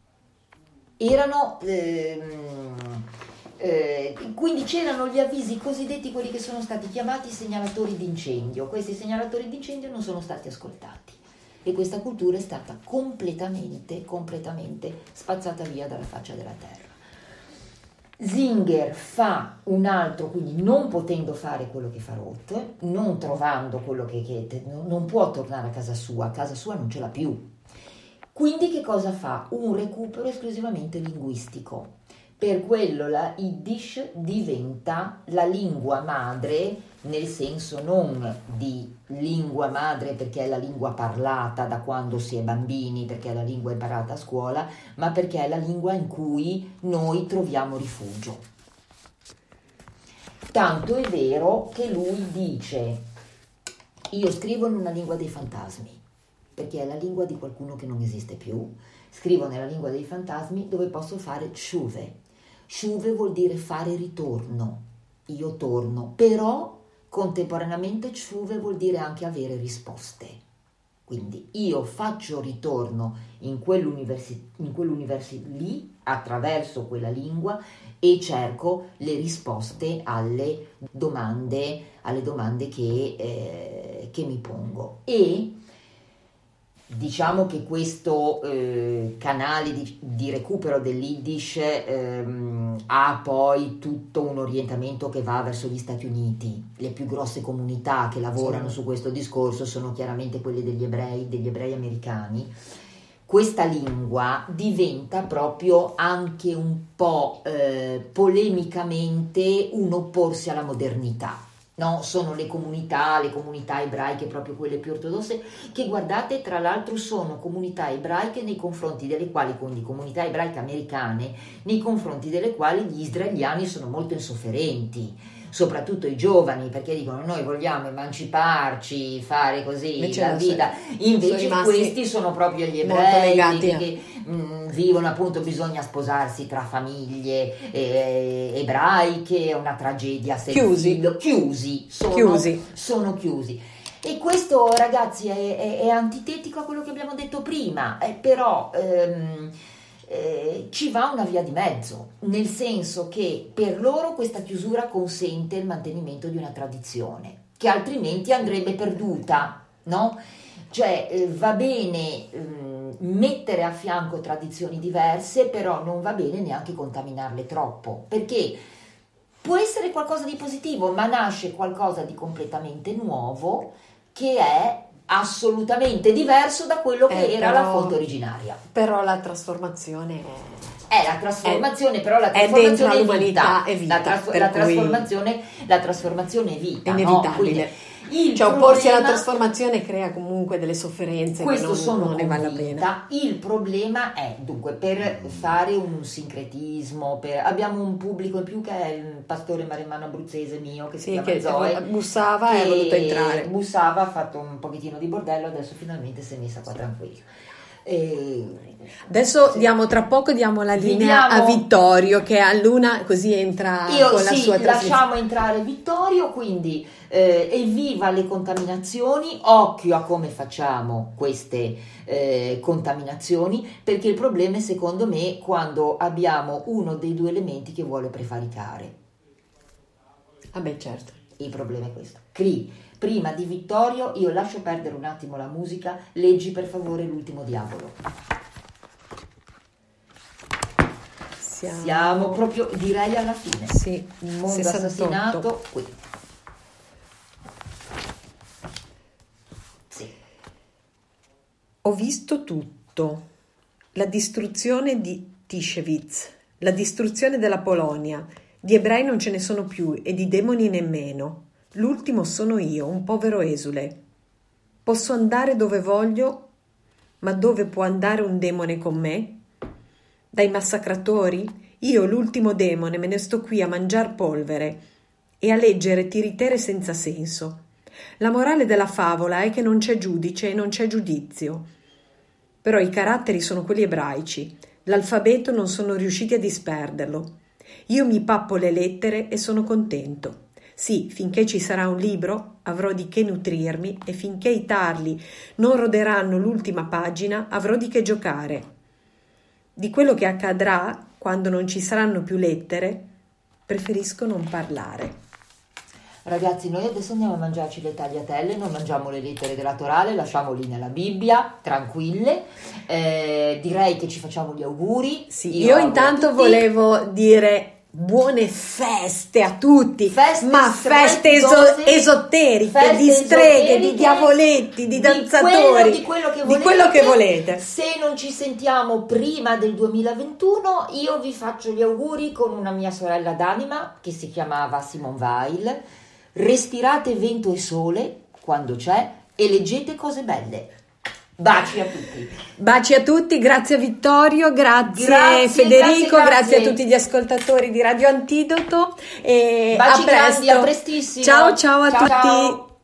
Erano ehm, Eh, quindi c'erano gli avvisi cosiddetti, quelli che sono stati chiamati segnalatori d'incendio. Questi segnalatori d'incendio non sono stati ascoltati e questa cultura è stata completamente completamente spazzata via dalla faccia della terra. Singer fa un altro, quindi non potendo fare quello che fa Roth, non trovando quello che, che non può tornare a casa sua, a casa sua non ce l'ha più, quindi che cosa fa? Un recupero esclusivamente linguistico. Per quello la Yiddish diventa la lingua madre, nel senso non di lingua madre perché è la lingua parlata da quando si è bambini, perché è la lingua imparata a scuola, ma perché è la lingua in cui noi troviamo rifugio. Tanto è vero che lui dice: io scrivo in una lingua dei fantasmi, perché è la lingua di qualcuno che non esiste più. Scrivo nella lingua dei fantasmi dove posso fare tshuve. Tshuve vuol dire fare ritorno, io torno, però contemporaneamente tshuve vuol dire anche avere risposte. Quindi io faccio ritorno in quell'universo, in quell'universo lì, attraverso quella lingua, e cerco le risposte alle domande, alle domande che, eh, che mi pongo. E diciamo che questo eh, canale di, di recupero dell'Yiddish ehm, ha poi tutto un orientamento che va verso gli Stati Uniti. Le più grosse comunità che lavorano sì. su questo discorso sono chiaramente quelle degli ebrei, degli ebrei americani. Questa lingua diventa proprio anche un po' eh, polemicamente un opporsi alla modernità. No, sono le comunità, le comunità ebraiche, proprio quelle più ortodosse, che guardate, tra l'altro sono comunità ebraiche nei confronti delle quali, quindi comunità ebraiche americane, nei confronti delle quali gli israeliani sono molto insofferenti. soprattutto i giovani, perché dicono noi vogliamo emanciparci, fare così Invece la no, vita, sono invece rimasti questi sono proprio gli molto ebrei legati che, a- che mh, vivono appunto, bisogna sposarsi tra famiglie eh, ebraiche, è una tragedia se il Chiusi. figlio- chiusi, sono Chiusi. sono chiusi. E questo, ragazzi, è, è- è antitetico a quello che abbiamo detto prima, eh, però ehm, eh, ci va una via di mezzo, nel senso che per loro questa chiusura consente il mantenimento di una tradizione, che altrimenti andrebbe perduta, no? Cioè eh, va bene ehm, mettere a fianco tradizioni diverse, però non va bene neanche contaminarle troppo, perché può essere qualcosa di positivo, ma nasce qualcosa di completamente nuovo che è assolutamente diverso da quello che Eh, era però- la fonte originaria. Però la trasformazione è... È la trasformazione, È- però la è trasformazione dentro è l'umanità, vita. è vita, La, trasfo- per la cui- trasformazione, la trasformazione è vita, È no? inevitabile. Quindi il Cioè, opporsi alla problema- trasformazione crea comunque delle sofferenze Questo che non, sono non ne vale la convinta. pena. Il problema è, dunque, per fare un sincretismo, per- abbiamo un pubblico in più che è il pastore maremmano abruzzese mio, che si Sì, chiama che Zoe, bussava e che è voluto entrare. bussava, ha fatto un pochettino di bordello, adesso finalmente si è messa qua tranquillo. E... Adesso Sì. diamo, tra poco diamo la linea Vediamo- a Vittorio che a Luna così entra Io con la sì, sua trasmissione. lasciamo entrare Vittorio, quindi eh, evviva le contaminazioni, occhio a come facciamo queste eh, contaminazioni, perché il problema è secondo me quando abbiamo uno dei due elementi che vuole prevaricare. Vabbè, certo. Il problema è questo. Cri, prima di Vittorio io lascio perdere un attimo la musica, leggi per favore L'ultimo diavolo. Siamo, Siamo proprio, direi, alla fine. Sì, Il mondo sessantotto. assassinato qui. Sì. Ho visto tutto. La distruzione di Tischewitz, la distruzione della Polonia. Di ebrei non ce ne sono più e di demoni nemmeno. L'ultimo sono io, un povero esule. Posso andare dove voglio, ma dove può andare un demone con me? Dai massacratori? Io, l'ultimo demone, me ne sto qui a mangiar polvere e a leggere tiritere senza senso. La morale della favola è che non c'è giudice e non c'è giudizio. Però i caratteri sono quelli ebraici. L'alfabeto non sono riusciti a disperderlo. Io mi pappo le lettere e sono contento. Sì, finché ci sarà un libro avrò di che nutrirmi e finché i tarli non roderanno l'ultima pagina avrò di che giocare. Di quello che accadrà quando non ci saranno più lettere preferisco non parlare. Ragazzi, noi adesso andiamo a mangiarci le tagliatelle, non mangiamo le lettere della Torale, lasciamoli nella Bibbia, tranquille. Eh, direi che ci facciamo gli auguri. Sì, io, io intanto volevo dire buone feste a tutti, feste ma feste eso- esoteriche, feste di streghe, esoteriche, di diavoletti, di danzatori, di quello, di quello che volete. Di quello che volete. Se non ci sentiamo prima del duemilaventuno, io vi faccio gli auguri con una mia sorella d'anima che si chiamava Simone Weil. Respirate vento e sole quando c'è e leggete cose belle. Baci a tutti. Baci a tutti, grazie a Vittorio, grazie, grazie Federico, grazie, grazie grazie a tutti gli ascoltatori di Radio Antidoto e Baci a presto. grandi, a prestissimo. Ciao ciao a ciao, tutti. Ciao.